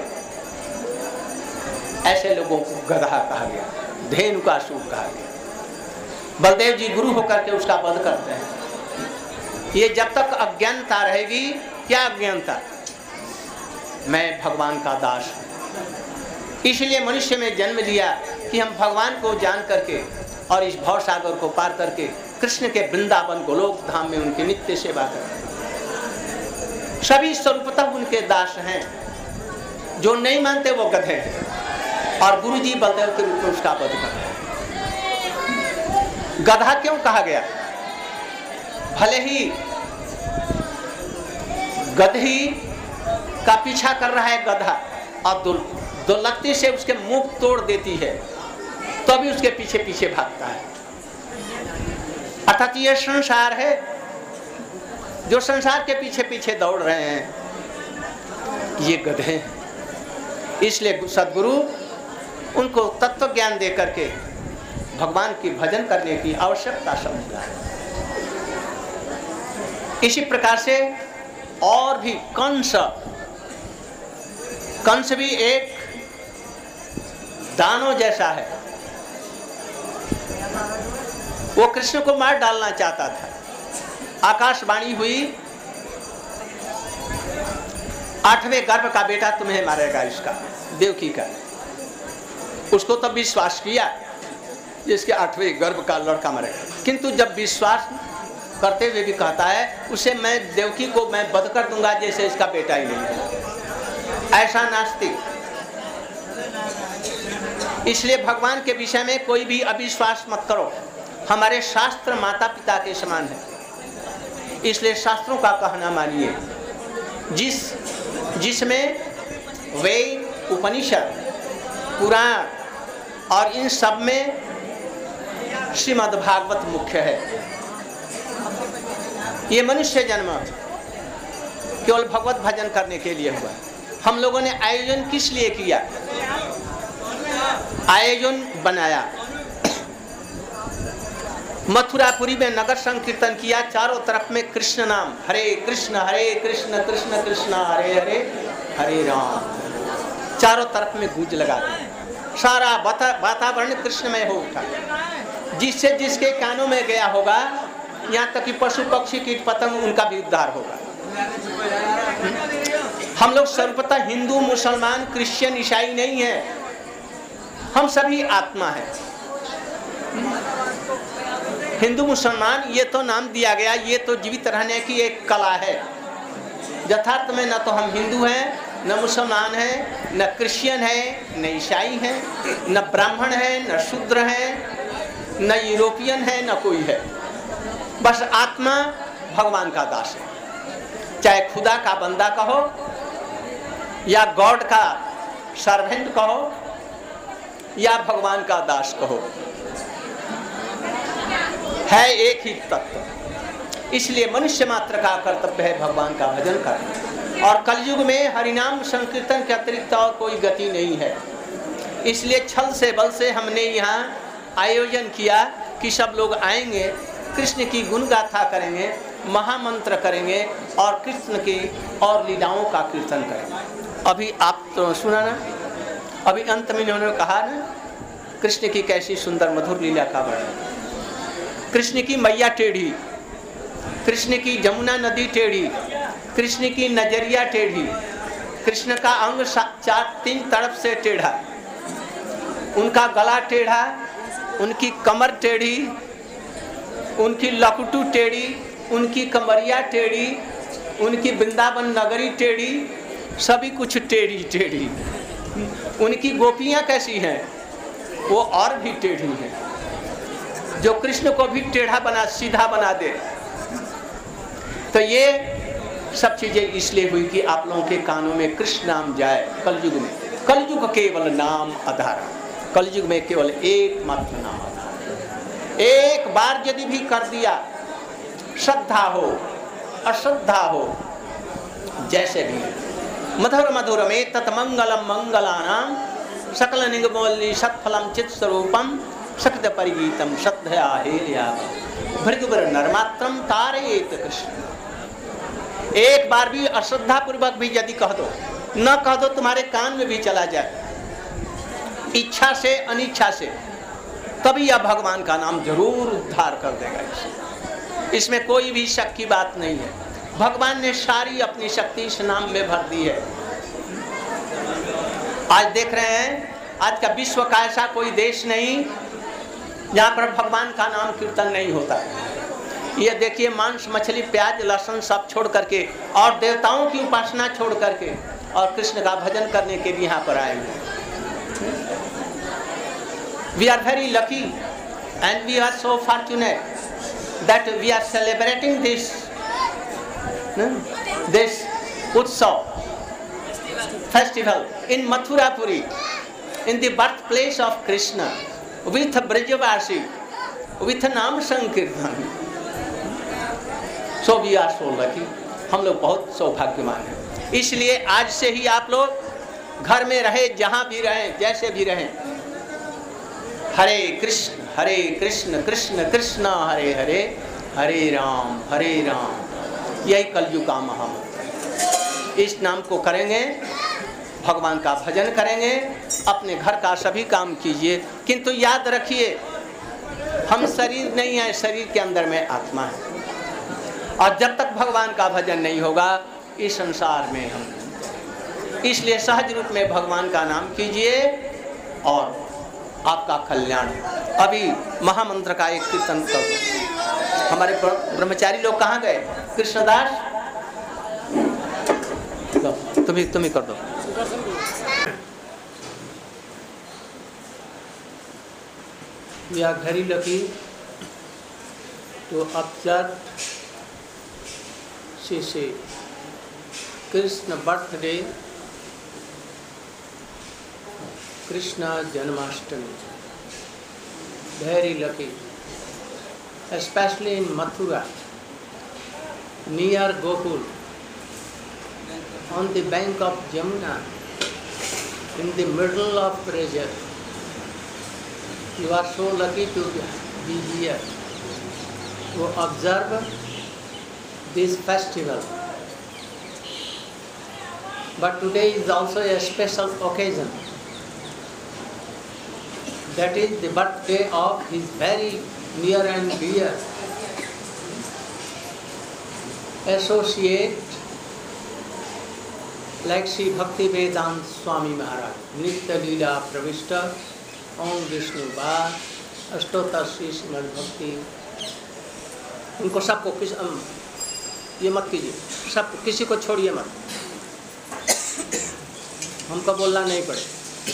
ऐसे लोगों को गधा कहा गया, धेनु का सूर कहा गया। बलदेव जी गुरु होकर के उसका वध करते हैं। ये जब तक अज्ञानता रहेगी, क्या अज्ञानता? मैं भगवान का दास हूँ। इसलिए मनुष्य में जन्म लिया कि हम भगवान को जान करके और इस भव सागर को पार करके कृष्ण के वृंदावन गोलोक धाम में उनकी नित्य सेवा करें। सभी स्वरूपतः उनके दास हैं, जो नहीं मानते वो गधे हैं, और गुरु जी बलदेव के रूप में उसका वध करते हैं। गधा क्यों कहा गया? भले ही गधी का पीछा कर रहा है गधा और दुर्लत्ती से उसके मुंह तोड़ देती है, तो भी उसके पीछे पीछे भागता है। अर्थात ये संसार है, जो संसार के पीछे पीछे दौड़ रहे हैं, ये गधे हैं। इसलिए सदगुरु उनको तत्व ज्ञान दे करके भगवान की भजन करने की आवश्यकता समझता है। इसी प्रकार से और भी कंस भी एक दानव जैसा है। वो कृष्ण को मार डालना चाहता था। आकाशवाणी हुई, 8वें गर्भ का बेटा तुम्हें मारेगा, इसका देवकी का। उसको तो विश्वास किया जिसके 8वें गर्भ का लड़का मरेगा, किंतु जब विश्वास करते हुए भी कहता है उसे मैं देवकी को मैं वध कर दूंगा जैसे इसका बेटा ही नहीं है। ऐसा नास्तिक। इसलिए भगवान के विषय में कोई भी अविश्वास मत करो। हमारे शास्त्र माता पिता के समान है, इसलिए शास्त्रों का कहना मानिए। जिसमें वेद, उपनिषद, पुराण और इन सब में श्रीमद् भागवत मुख्य है। ये मनुष्य जन्म केवल भगवत भजन करने के लिए हुआ। हम लोगों ने आयोजन किस लिए किया? आयोजन बनाया, मथुरापुरी में नगर संकीर्तन किया, चारों तरफ में कृष्ण नाम, हरे कृष्ण कृष्ण कृष्ण हरे हरे, हरे राम, चारों तरफ में गूंज लगा दी। सारा वातावरण कृष्णमय हो उठा। जिससे जिसके कानों में गया होगा, यहाँ तक कि पशु पक्षी कीट पतंग, उनका भी उद्धार होगा। हम लोग सर्वप्रथम हिंदू, मुसलमान, क्रिश्चियन, ईसाई नहीं है, हम सभी आत्मा है। हिंदू मुसलमान ये तो नाम दिया गया, ये तो जीवित रहने की एक कला है। यथार्थ में न तो हम हिंदू हैं, न मुसलमान हैं, न क्रिश्चियन है, न ईसाई हैं, न ब्राह्मण है, न शूद्र है, न यूरोपियन है, न कोई है। बस आत्मा भगवान का दास है। चाहे खुदा का बंदा कहो या गॉड का सर्वेंट कहो या भगवान का दास कहो, है एक ही तत्व। इसलिए मनुष्य मात्र का कर्तव्य है भगवान का भजन करना। और कलयुग में हरिनाम संकीर्तन के अतिरिक्त और कोई गति नहीं है। इसलिए छल से बल से हमने यहाँ आयोजन किया कि सब लोग आएंगे, कृष्ण की गुण गाथा करेंगे, महामंत्र करेंगे और कृष्ण की और लीलाओं का कीर्तन करेंगे। अभी आप तो सुना ना, अभी अंत में इन्होंने कहा ना, कृष्ण की कैसी सुंदर मधुर लीला का वर्णन। कृष्ण की मैया टेढ़ी, कृष्ण की जमुना नदी टेढ़ी, कृष्ण की नजरिया टेढ़ी, कृष्ण का अंग 3 तरफ से टेढ़ा, उनका गला टेढ़ा, उनकी कमर टेढ़ी, उनकी लकुटू टेढ़ी, उनकी कमरिया टेढ़ी, उनकी वृंदावन नगरी टेढ़ी, सभी कुछ टेढ़ी टेढ़ी। उनकी गोपियाँ कैसी हैं? वो और भी टेढ़ी हैं, जो कृष्ण को भी टेढ़ा बना, सीधा बना दे। तो ये सब चीजें इसलिए हुई कि आप लोगों के कानों में कृष्ण नाम जाए। कलयुग में, कलयुग केवल नाम आधार, कलयुग में केवल एकमात्र नाम आधार। एक बार यदि भी कर दिया, श्रद्धा हो अश्रद्धा हो, जैसे भी, मधुर मधुर में तत् मंगलम मंगलानाम सकल निगमोल्ली सत्फलम चित स्वरूपम सकृत परिगीतम सद्धया हेलिया भृगुवर नरमात्रम तारयेत कृष्ण। एक बार भी अश्रद्धा पूर्वक भी यदि कह दो, न कह दो, तुम्हारे कान में भी चला जाए, इच्छा से अनिच्छा से, तभी यह भगवान का नाम जरूर उद्धार कर देगा। इसमें कोई भी शक की बात नहीं है। भगवान ने सारी अपनी शक्ति इस नाम में भर दी है। आज देख रहे हैं, आज का विश्व का ऐसा कोई देश नहीं जहाँ पर भगवान का नाम कीर्तन नहीं होता। ये देखिए, मांस मछली प्याज लहसुन सब छोड़ करके और देवताओं की उपासना छोड़ करके और कृष्ण का भजन करने के लिए यहाँ पर आए हैं। We are very lucky and we are so fortunate that we are celebrating this Utsav festival in Mathurapuri, in the birthplace of Krishna, with Brajavasi, with Nam Sankirtan. So we are so lucky. हम लोग बहुत सौभाग्यवान हैं। इसलिए आज से ही आप लोग घर में रहे, जहाँ भी रहें, जैसे भी रहें, हरे कृष्ण कृष्ण कृष्ण हरे हरे, हरे राम यही कलयुग का महामंत्र। इस नाम को करेंगे, भगवान का भजन करेंगे, अपने घर का सभी काम कीजिए। किंतु याद रखिए, हम शरीर नहीं है, शरीर के अंदर में आत्मा है, और जब तक भगवान का भजन नहीं होगा इस संसार में हम, इसलिए सहज रूप में भगवान का नाम कीजिए और आपका कल्याण। अभी महामंत्र का एक कीर्तन कर दो। हमारे ब्रह्मचारी लोग कहाँ गए? कृष्णदास, तुम ही कर दो। We are very lucky to observe Shri Krishna birthday, Krishna Janmashtami. Very lucky, especially in Mathura, near Gokul, on the bank of Jamuna, in the middle of Braja. You are so lucky to be here to observe this festival. But today is also a special occasion. That is the birthday of his very near and dear associate, like Sri Bhakti Vedanta Swami Maharaj, Nitya Leela Pravishta, Om Vishnu Bad, Ashtota Sri Srimad Bhakti। उनको सबको ये मत कीजिए, सब किसी को छोड़िए मत, हमको बोलना नहीं पड़े।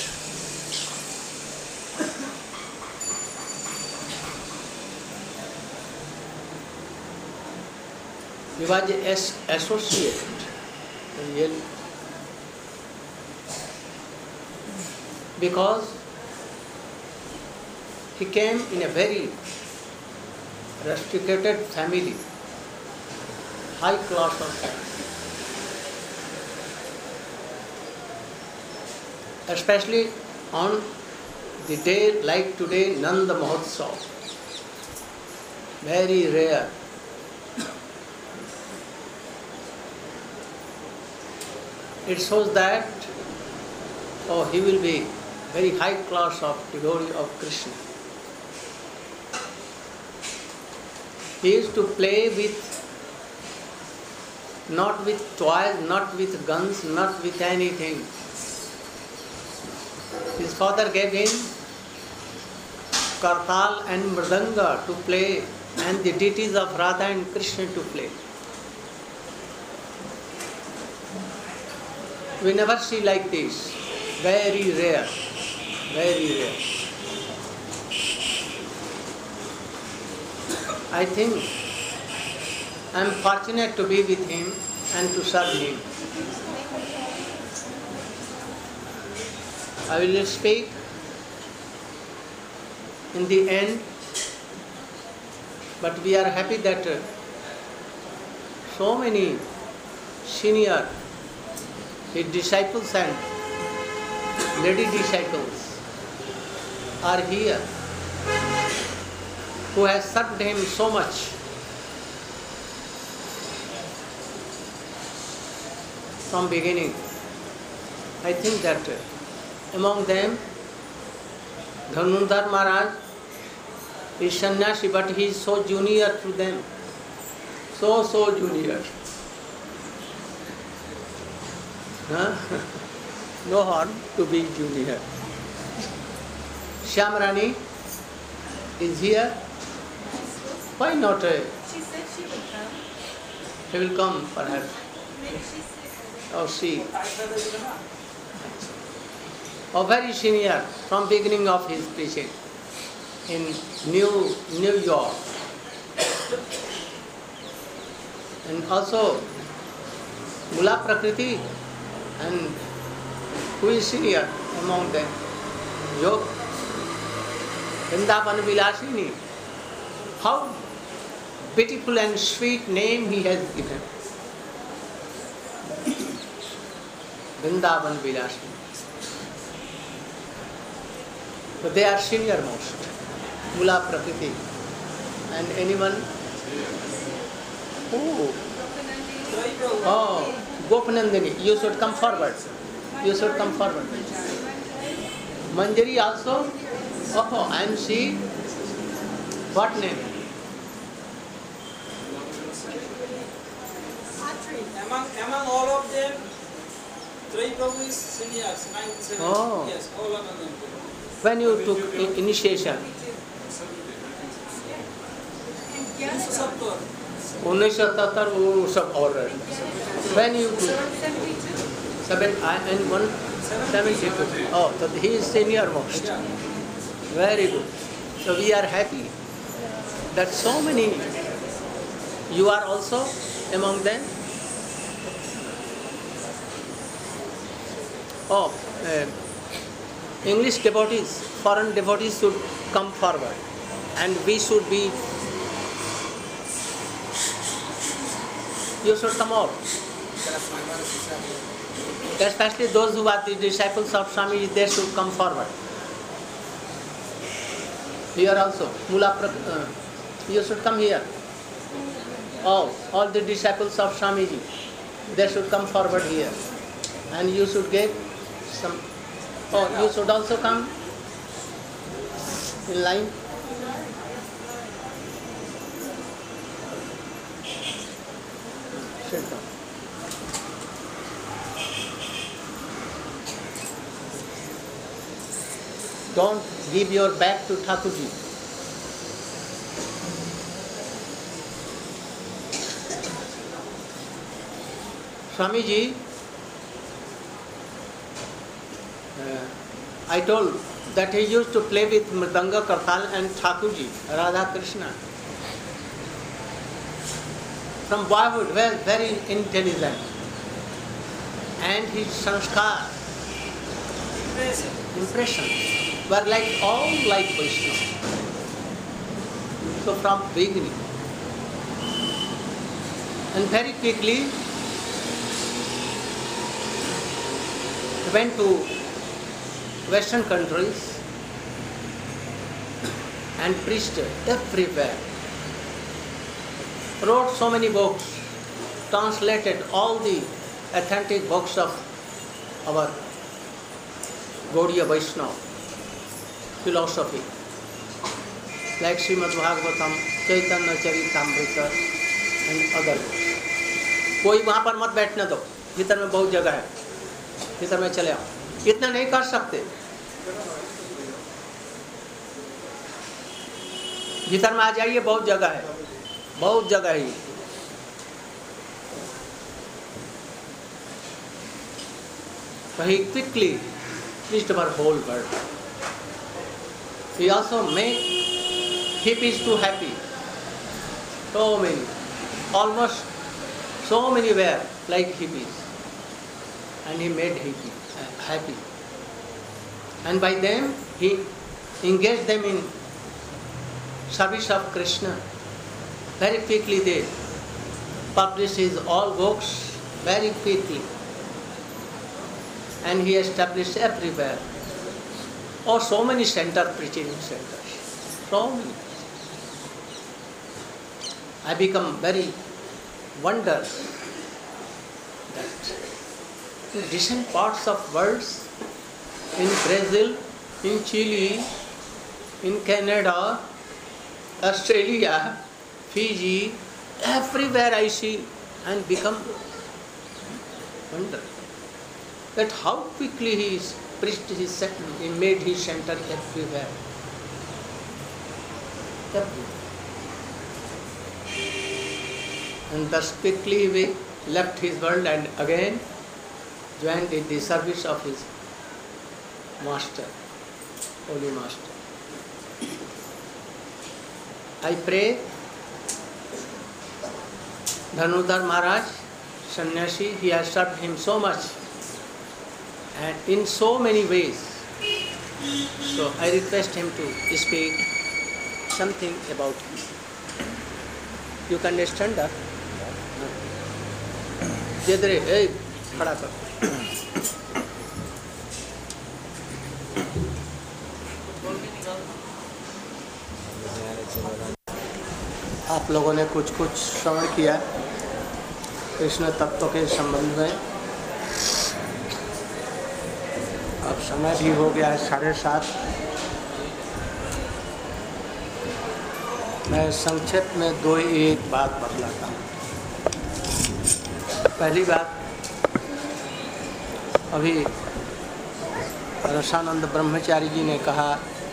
He was an associate, really, because he came in a very rusticated family, high class of family. Especially on the day like today, Nanda Mahotsav, very rare. It shows that he will be very high class of devotee of Krishna. He used to play with, not with toys, not with guns, not with anything. His father gave him kartal and mridanga to play, and the deities of Radha and Krishna to play. We never see like this. Very rare, very rare. I think I am fortunate to be with him and to serve him. I will speak in the end, but we are happy that so many senior his disciples and lady disciples are here who has served him so much. From beginning. I think that among them, Dhanundhar Maharaj is sannyasi, but he is so junior to them. So junior. Huh? No harm to be junior. Shyamrani is here. Why not? She said she would come. She will come perhaps. Maybe she said. Oh, she. Oh, very senior from beginning of his preaching in New York. And also Mula Prakriti, and who is senior among them? Yog. Vrindavan Vilasini. How beautiful and sweet name he has given. Vrindavan Vilasini. So they are senior most. Mula Prakriti. And anyone? Oh, Gopanandini. You should come forward. You should come forward. Manjari also? Oh, and she? What name? Among all of them, Three Prabhu is seniors, 97. Oh. Yes, all of them. When you took initiation? 1977 वो सब और when you took 172. Oh, so he is senior most. Very good. So we are happy that so many. You are also among them. Oh, English devotees, foreign devotees should come forward, and we should be. You should come out. Especially those who are the disciples of Swami, they should come forward. Here also, you should come here. All the disciples of Swamiji, they should come forward here. And you should give some. Oh, you should also come in line. Sit down. Don't give your back to Thakurji. Swamiji, I told that he used to play with Mridanga Kartal and Thakurji, Radha Krishna. From boyhood, was very intelligent. And his sanskar, impressions, were all like Vaishnava. So from beginning. And very quickly, he went to Western countries and preached everywhere. Wrote so many books, translated all the authentic books of our Gaudiya Vaishnava philosophy, like Srimad Bhagavatam, Chaitanya Charitamrita and other books. कोई वहाँ पर मत बैठने दो, भीतर में बहुत जगह है, भीतर में चले आओ. इतना नहीं कर सकते, भीतर में आ जाइए, बहुत जगह है, बहुत जगह है. So he quickly reached our whole world. He also made hippies too happy. So many, almost so many were like hippies, and he made happy. And by them he engaged them in service of Krishna. Very quickly they published his all books very quickly, and he established everywhere or so many preaching centers, so many. I become very wonder that in different parts of world, in Brazil, in Chile, in Canada, Australia, Fiji, everywhere I see and become wonder that how quickly he is preached his center, he made his center everywhere. Everywhere. And thus quickly he left his world and again joined in the service of his master, holy master. I pray Dhanudhar Maharaj, sannyasi, he has served him so much and in so many ways. So I request him to speak something about him. You can stand up. Jedre, hey, खड़ा कर. आप लोगों ने कुछ श्रवण किया कृष्ण तत्व के संबंध में. अब समय भी हो गया है 7:30. मैं संक्षेप में 2-1 बात बतलाता हूँ. पहली बात, अभी रसानंद ब्रह्मचारी जी ने कहा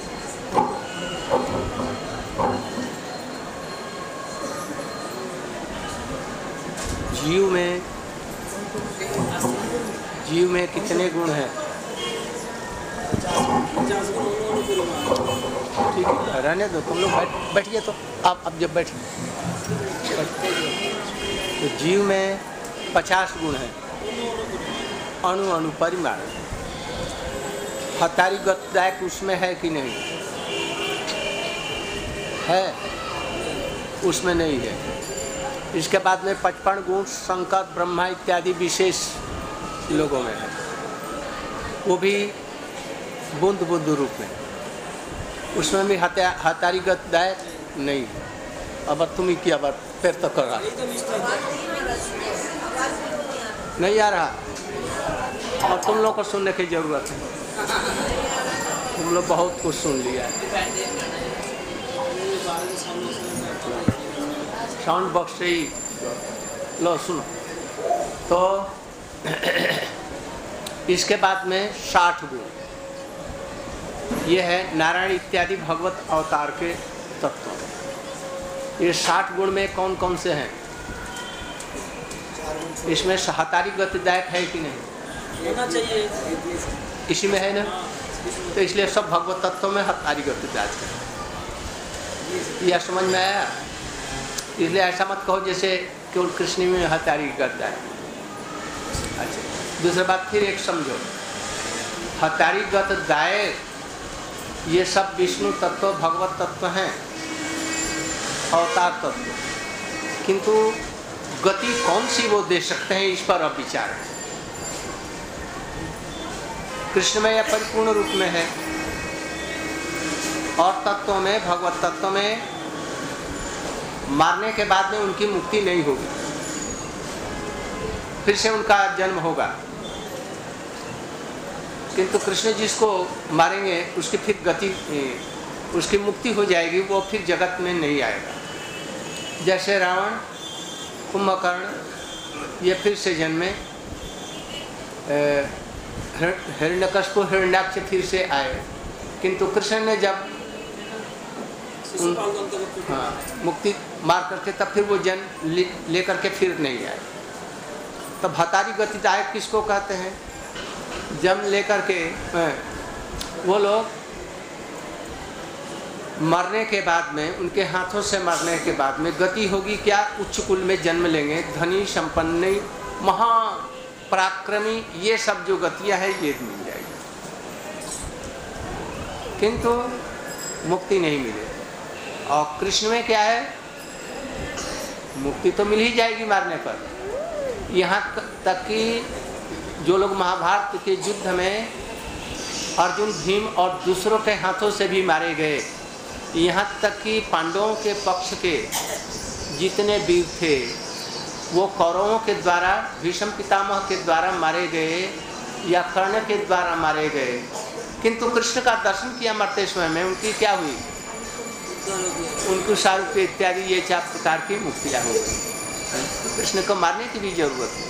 जीव में कितने गुण हैं. ठीक है, रहने दो, तुम लोग बैठिए. तो आप अब जब बैठिए तो जीव में 50 गुण हैं. अणु अणु परिमाण. हतारी गतदायक उसमें है कि नहीं है? उसमें नहीं है. इसके बाद में 55 गुण शंकर ब्रह्मा इत्यादि विशेष लोगों में है. वो भी बूंद बूंद रूप में. उसमें भी हतारी गतदायक नहीं है. अब तुम ही क्या बात फिर तो कर रहा नहीं आ रहा. और तुम लोग को सुनने की जरूरत है. तुम लोग बहुत कुछ सुन लिया है. साउंड बॉक्स से ही लो सुनो. तो इसके बाद में 60 गुण. ये है नारायण इत्यादि भगवत अवतार के तत्व. ये 60 गुण में कौन कौन से हैं? इसमें सहतारी गतिदायक है कि नहीं? होना चाहिए. इसी में है ना. तो इसलिए सब भगवत तत्व में हतारी गतिदायक है. यह समझ में आया? इसलिए ऐसा मत कहो जैसे केवल कृष्ण में हतारी करता है. अच्छा, दूसरी बात फिर एक समझो. हतारी गतदायक ये सब विष्णु तत्व भगवत तत्व हैं, अवतार तत्व. किंतु गति कौन सी वो दे सकते हैं, इस पर अब विचार है. कृष्ण में या परिपूर्ण रूप में है, और तत्वों में भगवत तत्व में मारने के बाद में उनकी मुक्ति नहीं होगी, फिर से उनका जन्म होगा. किंतु कृष्ण जिसको मारेंगे उसकी फिर गति, उसकी मुक्ति हो जाएगी, वो फिर जगत में नहीं आएगा. जैसे रावण, कुंभकर्ण, ये फिर से जन्मे. हिरण्यकश्यप, हिरण्याक्ष फिर से आए. किंतु कृष्ण ने जब मुक्ति मार करके तब फिर वो जन्म लेकर के फिर नहीं आए. तब हतारी गतिदायक किसको कहते हैं? जन्म लेकर के वो लोग मरने के बाद में, उनके हाथों से मरने के बाद में गति होगी क्या? उच्च कुल में जन्म लेंगे, धनी संपन्न महापराक्रमी, ये सब जो गतियां है ये मिल जाएगी. किंतु मुक्ति नहीं मिलेगी. और कृष्ण में क्या है? मुक्ति तो मिल ही जाएगी मारने पर. यहाँ तक कि जो लोग महाभारत के युद्ध में अर्जुन भीम और दूसरों के हाथों से भी मारे गए। यहाँ तक कि पांडवों के पक्ष के जितने वीर थे वो कौरवों के द्वारा, भीष्म पितामह के द्वारा मारे गए या कर्ण के द्वारा मारे गए, किंतु कृष्ण का दर्शन किया मरते समय में उनकी क्या हुई? उनको शाहरुख इत्यादि ये 4 प्रकार की मुक्तियाँ हो गई। कृष्ण को मारने की भी जरूरत है,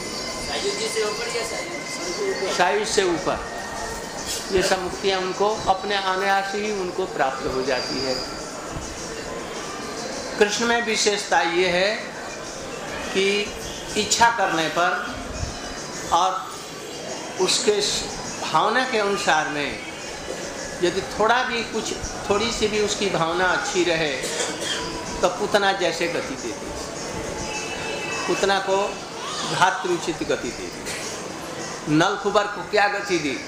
सायुज से ऊपर ये सब मुक्तियाँ उनको अपने अनायास ही उनको प्राप्त हो जाती है। कृष्ण में विशेषता ये है कि इच्छा करने पर और उसके भावना के अनुसार में यदि थोड़ा भी कुछ, थोड़ी सी भी उसकी भावना अच्छी रहे तो पूतना जैसे गति देती, पूतना को घातरुचित गति देती। नलकुबर को क्या गति दी?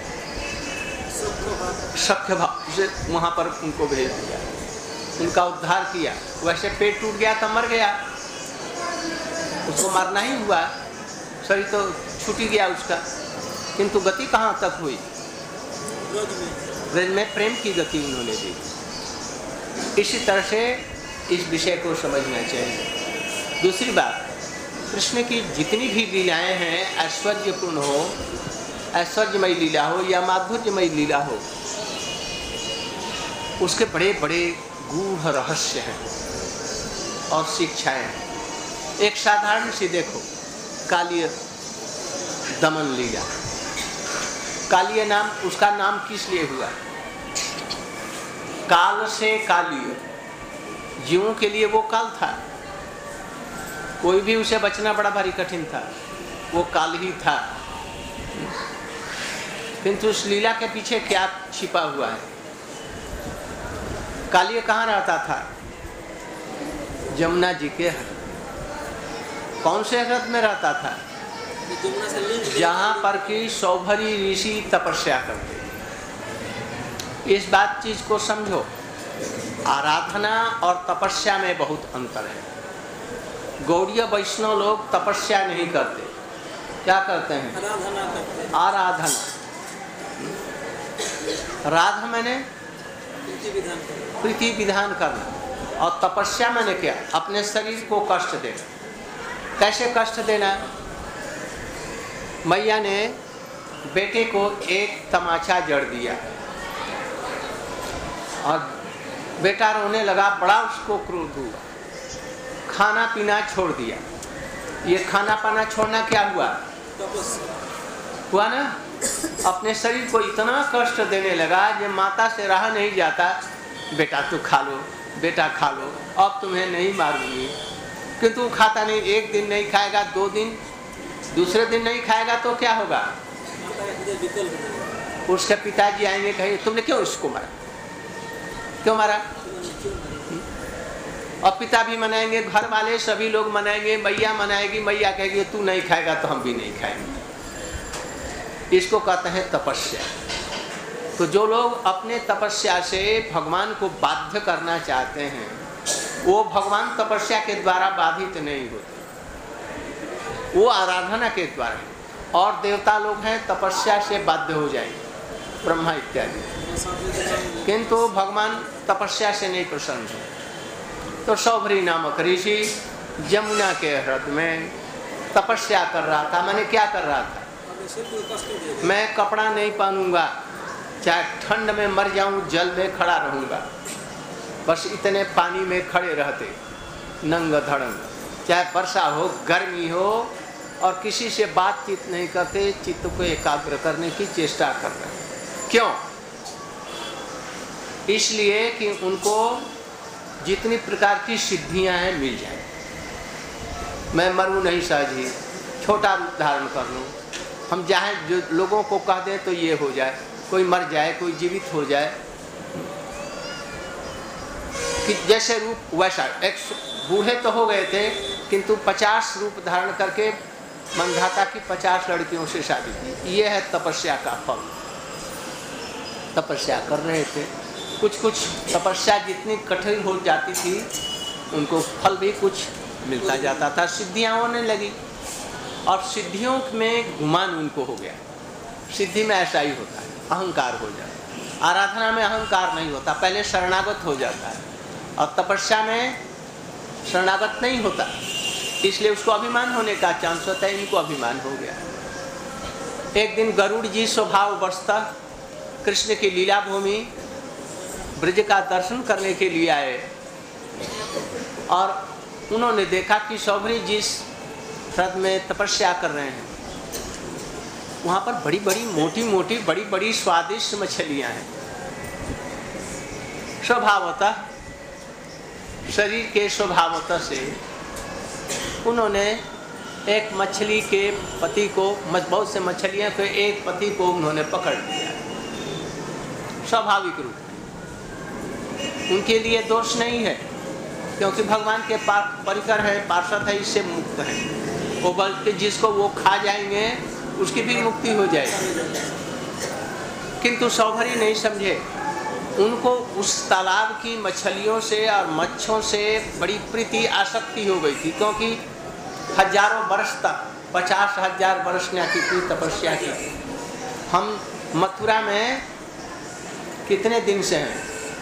सख्य भाव से वहाँ पर उनको भेज दिया, उनका उद्धार किया। वैसे पेट टूट गया तो मर गया, उसको मरना ही हुआ, शरीर तो छूट ही गया उसका, किंतु गति कहाँ तक हुई? ब्रज में प्रेम की गति उन्होंने दी। इसी तरह से इस विषय को समझना चाहिए। दूसरी बात, कृष्ण की जितनी भी लीलाएं हैं, ऐश्वर्यपूर्ण हो, ऐश्वर्यमयी लीला हो या माधुर्यमयी लीला हो, उसके बड़े बड़े गूढ़ रहस्य हैं और शिक्षाएं हैं। एक साधारण सी देखो, कालीय दमन लीला। कालीय नाम, उसका नाम किस लिए हुआ? काल से कालीय, जीवों के लिए वो काल था, कोई भी उसे बचना बड़ा भारी कठिन था, वो काल ही था। किंतु उस लीला के पीछे क्या छिपा हुआ है? कालीय कहाँ रहता था? जमुना जी के हृदय। कौन से हृदय में रहता था? जहाँ पर कि सौभरी ऋषि तपस्या करते। इस बात चीज को समझो, आराधना और तपस्या में बहुत अंतर है। गौड़ीय वैष्णव लोग तपस्या नहीं करते, क्या करते हैं? आराधना। राधा मैंने प्रीति विधान करना, और तपस्या मैंने क्या? अपने शरीर को कष्ट देना। कैसे कष्ट देना? मैया ने बेटे को एक तमाचा जड़ दिया और बेटा रोने लगा, बड़ा उसको क्रोध हुआ, खाना पीना छोड़ दिया। ये खाना पाना छोड़ना क्या हुआ? हुआ ना? अपने शरीर को इतना कष्ट देने लगा जो माता से रहा नहीं जाता। बेटा तू खा लो, बेटा खा लो, अब तुम्हें नहीं मारूंगी। किंतु खाता नहीं, एक दिन नहीं खाएगा, 2 दिन, दूसरे दिन नहीं खाएगा तो क्या होगा? उसके पिताजी आएंगे, कहेंगे तुमने क्यों इसको मारा, क्यों मारा? और पिता भी मनाएंगे, घर वाले सभी लोग मनाएंगे, मैया मनाएगी, मैया कहेगी तू नहीं खाएगा तो हम भी नहीं खाएंगे। इसको कहते हैं तपस्या। तो जो लोग अपने तपस्या से भगवान को बाध्य करना चाहते हैं, वो भगवान तपस्या के द्वारा बाधित नहीं होते, वो आराधना के द्वारा। और देवता लोग हैं तपस्या से बाध्य हो जाएंगे, ब्रह्मा इत्यादि, किंतु भगवान तपस्या से नहीं प्रसन्न है। तो सौभरी नामक ऋषि जमुना के हृदय में तपस्या कर रहा था। मैंने क्या कर रहा था? मैं कपड़ा नहीं पहनूंगा, चाहे ठंड में मर जाऊं, जल में खड़ा रहूंगा, बस इतने पानी में खड़े रहते नंग धड़ंग, चाहे वर्षा हो गर्मी हो, और किसी से बातचीत नहीं करते, चित्त को एकाग्र करने की चेष्टा कर रहे। क्यों? इसलिए कि उनको जितनी प्रकार की सिद्धियां हैं मिल जाए। मैं मरूं नहीं सहज ही, छोटा रूप धारण कर लूं, हम चाहे जो लोगों को कह दें तो ये हो जाए, कोई मर जाए, कोई जीवित हो जाए, कि जैसे रूप वैसा। एक बूढ़े तो हो गए थे, किंतु 50 रूप धारण करके मंधाता की 50 लड़कियों से शादी की। ये है तपस्या का फल। तपस्या कर रहे थे, कुछ कुछ तपस्या जितनी कठिन हो जाती थी उनको फल भी कुछ मिलता जाता था, सिद्धियां होने लगी। और सिद्धियों में गुमान उनको हो गया। सिद्धि में ऐसा ही होता है, अहंकार हो जाता है। आराधना में अहंकार नहीं होता, पहले शरणागत हो जाता है, और तपस्या में शरणागत नहीं होता, इसलिए उसको अभिमान होने का चांस होता है। इनको अभिमान हो गया। एक दिन गरुड़ जी स्वभाववस्था कृष्ण की लीला भूमि ब्रज का दर्शन करने के लिए आए, और उन्होंने देखा कि सौभरी जिस ह्रद में तपस्या कर रहे हैं वहाँ पर बड़ी बड़ी मोटी मोटी बड़ी बड़ी स्वादिष्ट मछलियाँ हैं। स्वभावतः शरीर के स्वभावतः से उन्होंने एक मछली के पति को, बहुत से मछलियों के एक पति को उन्होंने पकड़ लिया। स्वाभाविक रूप में उनके लिए दोष नहीं है, क्योंकि भगवान के परिकर है, पार्षद है, इससे मुक्त है। वो बल्कि जिसको वो खा जाएंगे उसकी भी मुक्ति हो जाएगी। किंतु सौभरी नहीं समझे, उनको उस तालाब की मछलियों से और मच्छों से बड़ी प्रीति आसक्ति हो गई थी, क्योंकि हजारों वर्ष तक 50,000 वर्ष ने की तपस्या की। हम मथुरा में कितने दिन से हैं?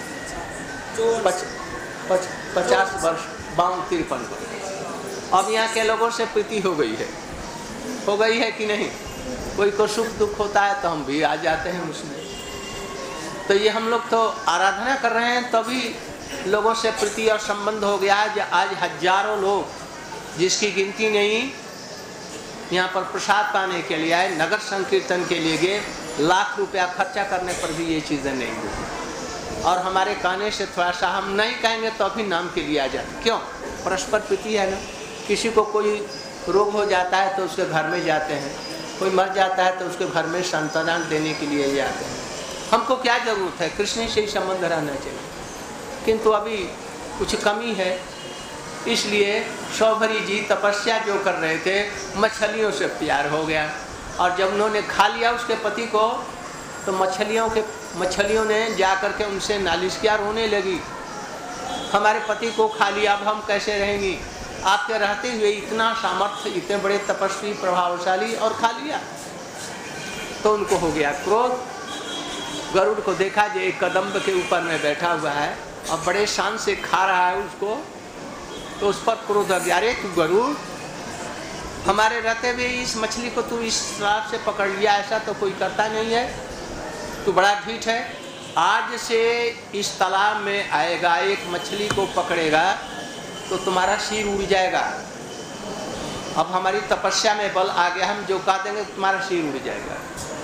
50 वर्ष, 52-53 वर्ष। अब यहाँ के लोगों से प्रीति हो गई है कि नहीं? कोई को सुख दुख होता है तो हम भी आ जाते हैं उसमें। तो ये हम लोग तो आराधना कर रहे हैं, तभी लोगों से प्रीति और संबंध हो गया। आज हजारों लोग जिसकी गिनती नहीं यहाँ पर प्रसाद पाने के लिए आए, नगर संकीर्तन के लिए गए, लाख रुपया खर्चा करने पर भी ये चीज़ें नहीं हुई। और हमारे कहने से थोड़ा सा, हम नहीं कहेंगे तो अभी नाम के लिए आ जाते। क्यों? परस्पर प्रीति है ना। किसी को कोई रोग हो जाता है तो उसके घर में जाते हैं, कोई मर जाता है तो उसके घर में संतान देने के लिए जाते हैं। हमको क्या ज़रूरत है? कृष्ण से ही संबंध रहना चाहिए। किंतु अभी कुछ कमी है, इसलिए सौभरी जी तपस्या जो कर रहे थे, मछलियों से प्यार हो गया। और जब उन्होंने खा लिया उसके पति को, तो मछलियों ने जा कर के उनसे नालिश किया, रोने लगी, हमारे पति को खा लिया, अब हम कैसे रहेंगी? आपके रहते हुए इतना सामर्थ्य, इतने बड़े तपस्वी प्रभावशाली, और खा लिया। तो उनको हो गया क्रोध। गरुड़ को देखा जो एक कदम्ब के ऊपर में बैठा हुआ है और बड़े शान से खा रहा है उसको, तो उस पर क्रोध आ गया। अरे तू गरुड़, हमारे रहते हुए इस मछली को तू इस तरह से पकड़ लिया, ऐसा तो कोई करता नहीं है, तू बड़ा ढीठ है। आज से इस तालाब में आएगा, एक मछली को पकड़ेगा तो तुम्हारा सिर उड़ जाएगा। अब हमारी तपस्या में बल आ गया, हम जो कह देंगे तुम्हारा सिर उड़ जाएगा।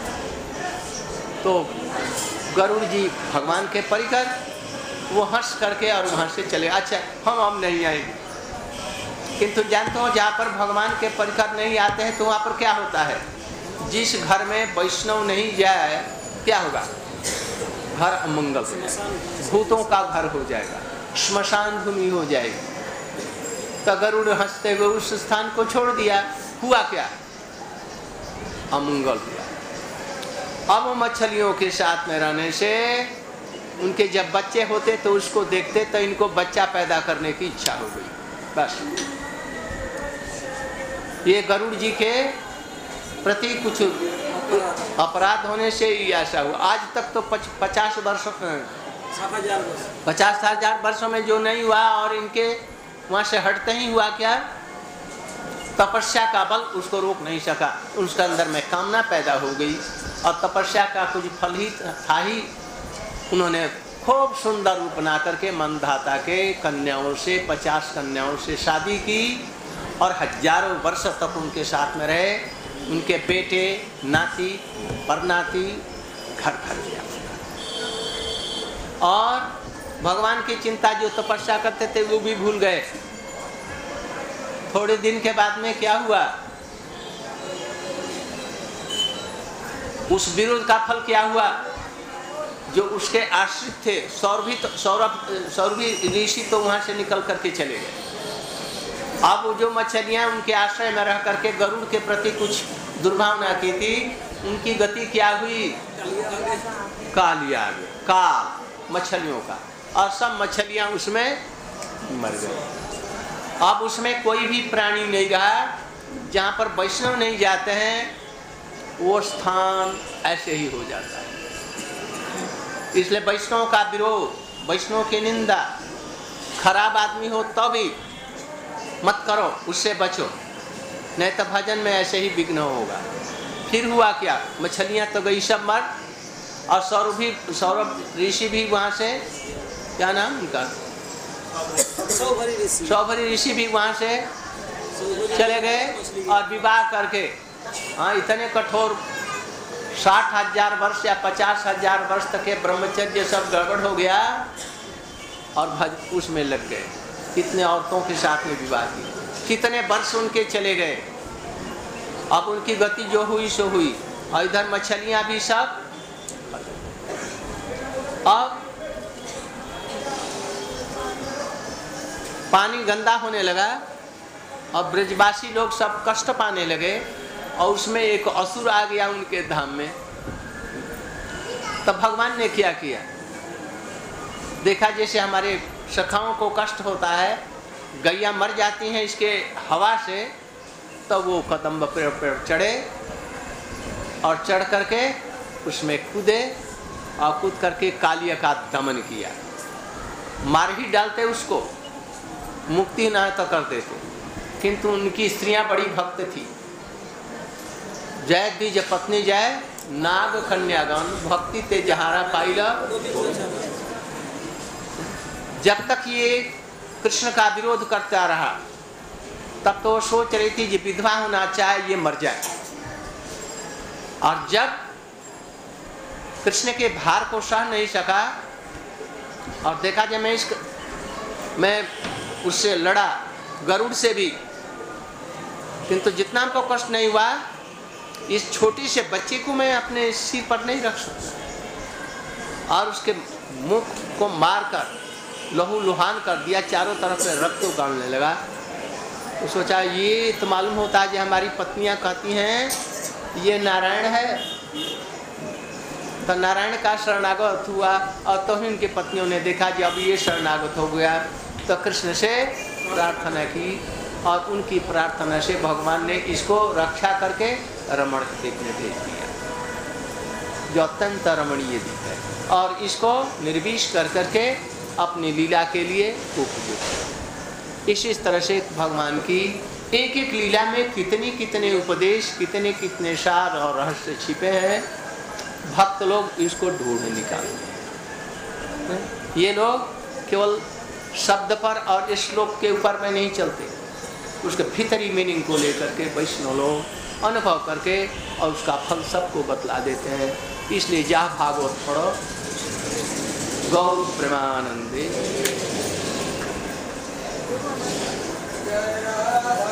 तो गरुड़ जी भगवान के परिकर, वो हंस करके और वहाँ से चले। अच्छा, हम अब नहीं आएंगे। किंतु जानते हो, जहाँ पर भगवान के परिकर नहीं आते हैं तो वहाँ पर क्या होता है? जिस घर में वैष्णव नहीं जाए क्या होगा? घर अमंगल हो जाएगा, भूतों का घर हो जाएगा, श्मशान भूमि हो जाएगी। तो गरुड़ हंसते हुए उस स्थान को छोड़ दिया। हुआ क्या? अमंगल हुआ। अब मछलियों के साथ में रहने से उनके जब बच्चे होते तो उसको देखते तो इनको बच्चा पैदा करने की इच्छा हो गई। बस ये गरुड़ जी के प्रति कुछ अपराध होने से ही ऐसा हुआ। आज तक तो 50,000 वर्षों में जो नहीं हुआ, और इनके वहाँ से हटते ही हुआ क्या? तपस्या का बल उसको रोक नहीं सका। उसके अंदर में कामना पैदा हो गई, और तपस्या का कुछ फल ही था ही। उन्होंने खूब सुंदर रूप बना करके मंधाता के कन्याओं से, 50 कन्याओं से शादी की, और हजारों वर्ष तक उनके साथ में रहे। उनके बेटे, नाती, परनाती घर घर गया। और भगवान की चिंता जो तपस्या करते थे वो भी भूल गए। थोड़े दिन के बाद में क्या हुआ? उस विरोध का फल क्या हुआ? जो उसके आश्रित थे, सौरभी ऋषि तो वहां से निकल करके चले गए। अब जो मछलियां उनके आश्रय में रह करके गरुड़ के प्रति कुछ दुर्भावना की थी, उनकी गति क्या हुई? काल मछलियों का, और सब मछलियां उसमें मर गई। अब उसमें कोई भी प्राणी नहीं रहा। जहाँ पर वैष्णव नहीं जाते हैं वो स्थान ऐसे ही हो जाता है। इसलिए वैष्णव का विरोध, वैष्णव की निंदा, खराब आदमी हो तो भी मत करो, उससे बचो, नहीं तो भजन में ऐसे ही विघ्न होगा। फिर हुआ क्या, मछलियाँ तो गई सब मर, और सौरभ ऋषि भी वहाँ से, क्या नाम उनका, सौभरी ऋषि भी वहाँ से चले गए और विवाह करके, हाँ, इतने कठोर 60,000 वर्ष या 50,000 वर्ष तक के ब्रह्मचर्य सब गड़बड़ हो गया और उसमें लग गए। कितने औरतों के साथ में विवाह किया, कितने वर्ष उनके चले गए। अब उनकी गति जो हुई सो हुई, और इधर मछलियां भी सब। अब पानी गंदा होने लगा और ब्रजवासी लोग सब कष्ट पाने लगे, और उसमें एक असुर आ गया उनके धाम में। तब भगवान ने क्या किया, देखा जैसे हमारे सखाओं को कष्ट होता है, गैया मर जाती हैं इसके हवा से, तो वो कदम्ब पेड़ पर चढ़े और चढ़ करके उसमें कूदे और कूद करके कालिया का दमन किया। मार ही डालते उसको, मुक्ति न तो कर देते, किंतु उनकी स्त्रियां बड़ी भक्त थी। जय द्विज पत्नी जय नाग कन्यागण, भक्ति ते जहारा पाइला। जब तक ये कृष्ण का विरोध करता रहा, तब तो वो सोच रही थी कि विधवा होना चाहे ये मर जाए। और जब कृष्ण के भार को सह नहीं सका और देखा जब मैं उससे लड़ा, गरुड़ से भी, किंतु जितना हमको कष्ट नहीं हुआ, इस छोटी से बच्चे को मैं अपने सिर पर नहीं रख सकता। और उसके मुख को मारकर लहू लुहान कर दिया, चारों तरफ से रक्त उगलने लगा। तो सोचा ये तो मालूम होता है, जो हमारी पत्नियां कहती हैं ये नारायण है, तो नारायण का शरणागत हुआ। और तो ही उनकी पत्नियों ने देखा कि अब ये शरणागत हो गया, तो कृष्ण से प्रार्थना की, और उनकी प्रार्थना से भगवान ने इसको रक्षा करके रमण देखने भेज दिया, जो अत्यंत रमणीय दिख है, और इसको निर्विष कर करके अपनी लीला के लिए उपयुक्त। इस तरह से भगवान की एक एक लीला में कितने कितने उपदेश, कितने कितने सार और रहस्य छिपे हैं। भक्त लोग इसको ढूंढ निकालते। ये लोग केवल शब्द पर और श्लोक के ऊपर में नहीं चलते, उसके भीतरी मीनिंग को लेकर के वैष्णव लोग अनुभव करके और उसका फल सबको बतला देते हैं। इसलिए जा भागवत पढ़ो, गौर प्रेमानंदे।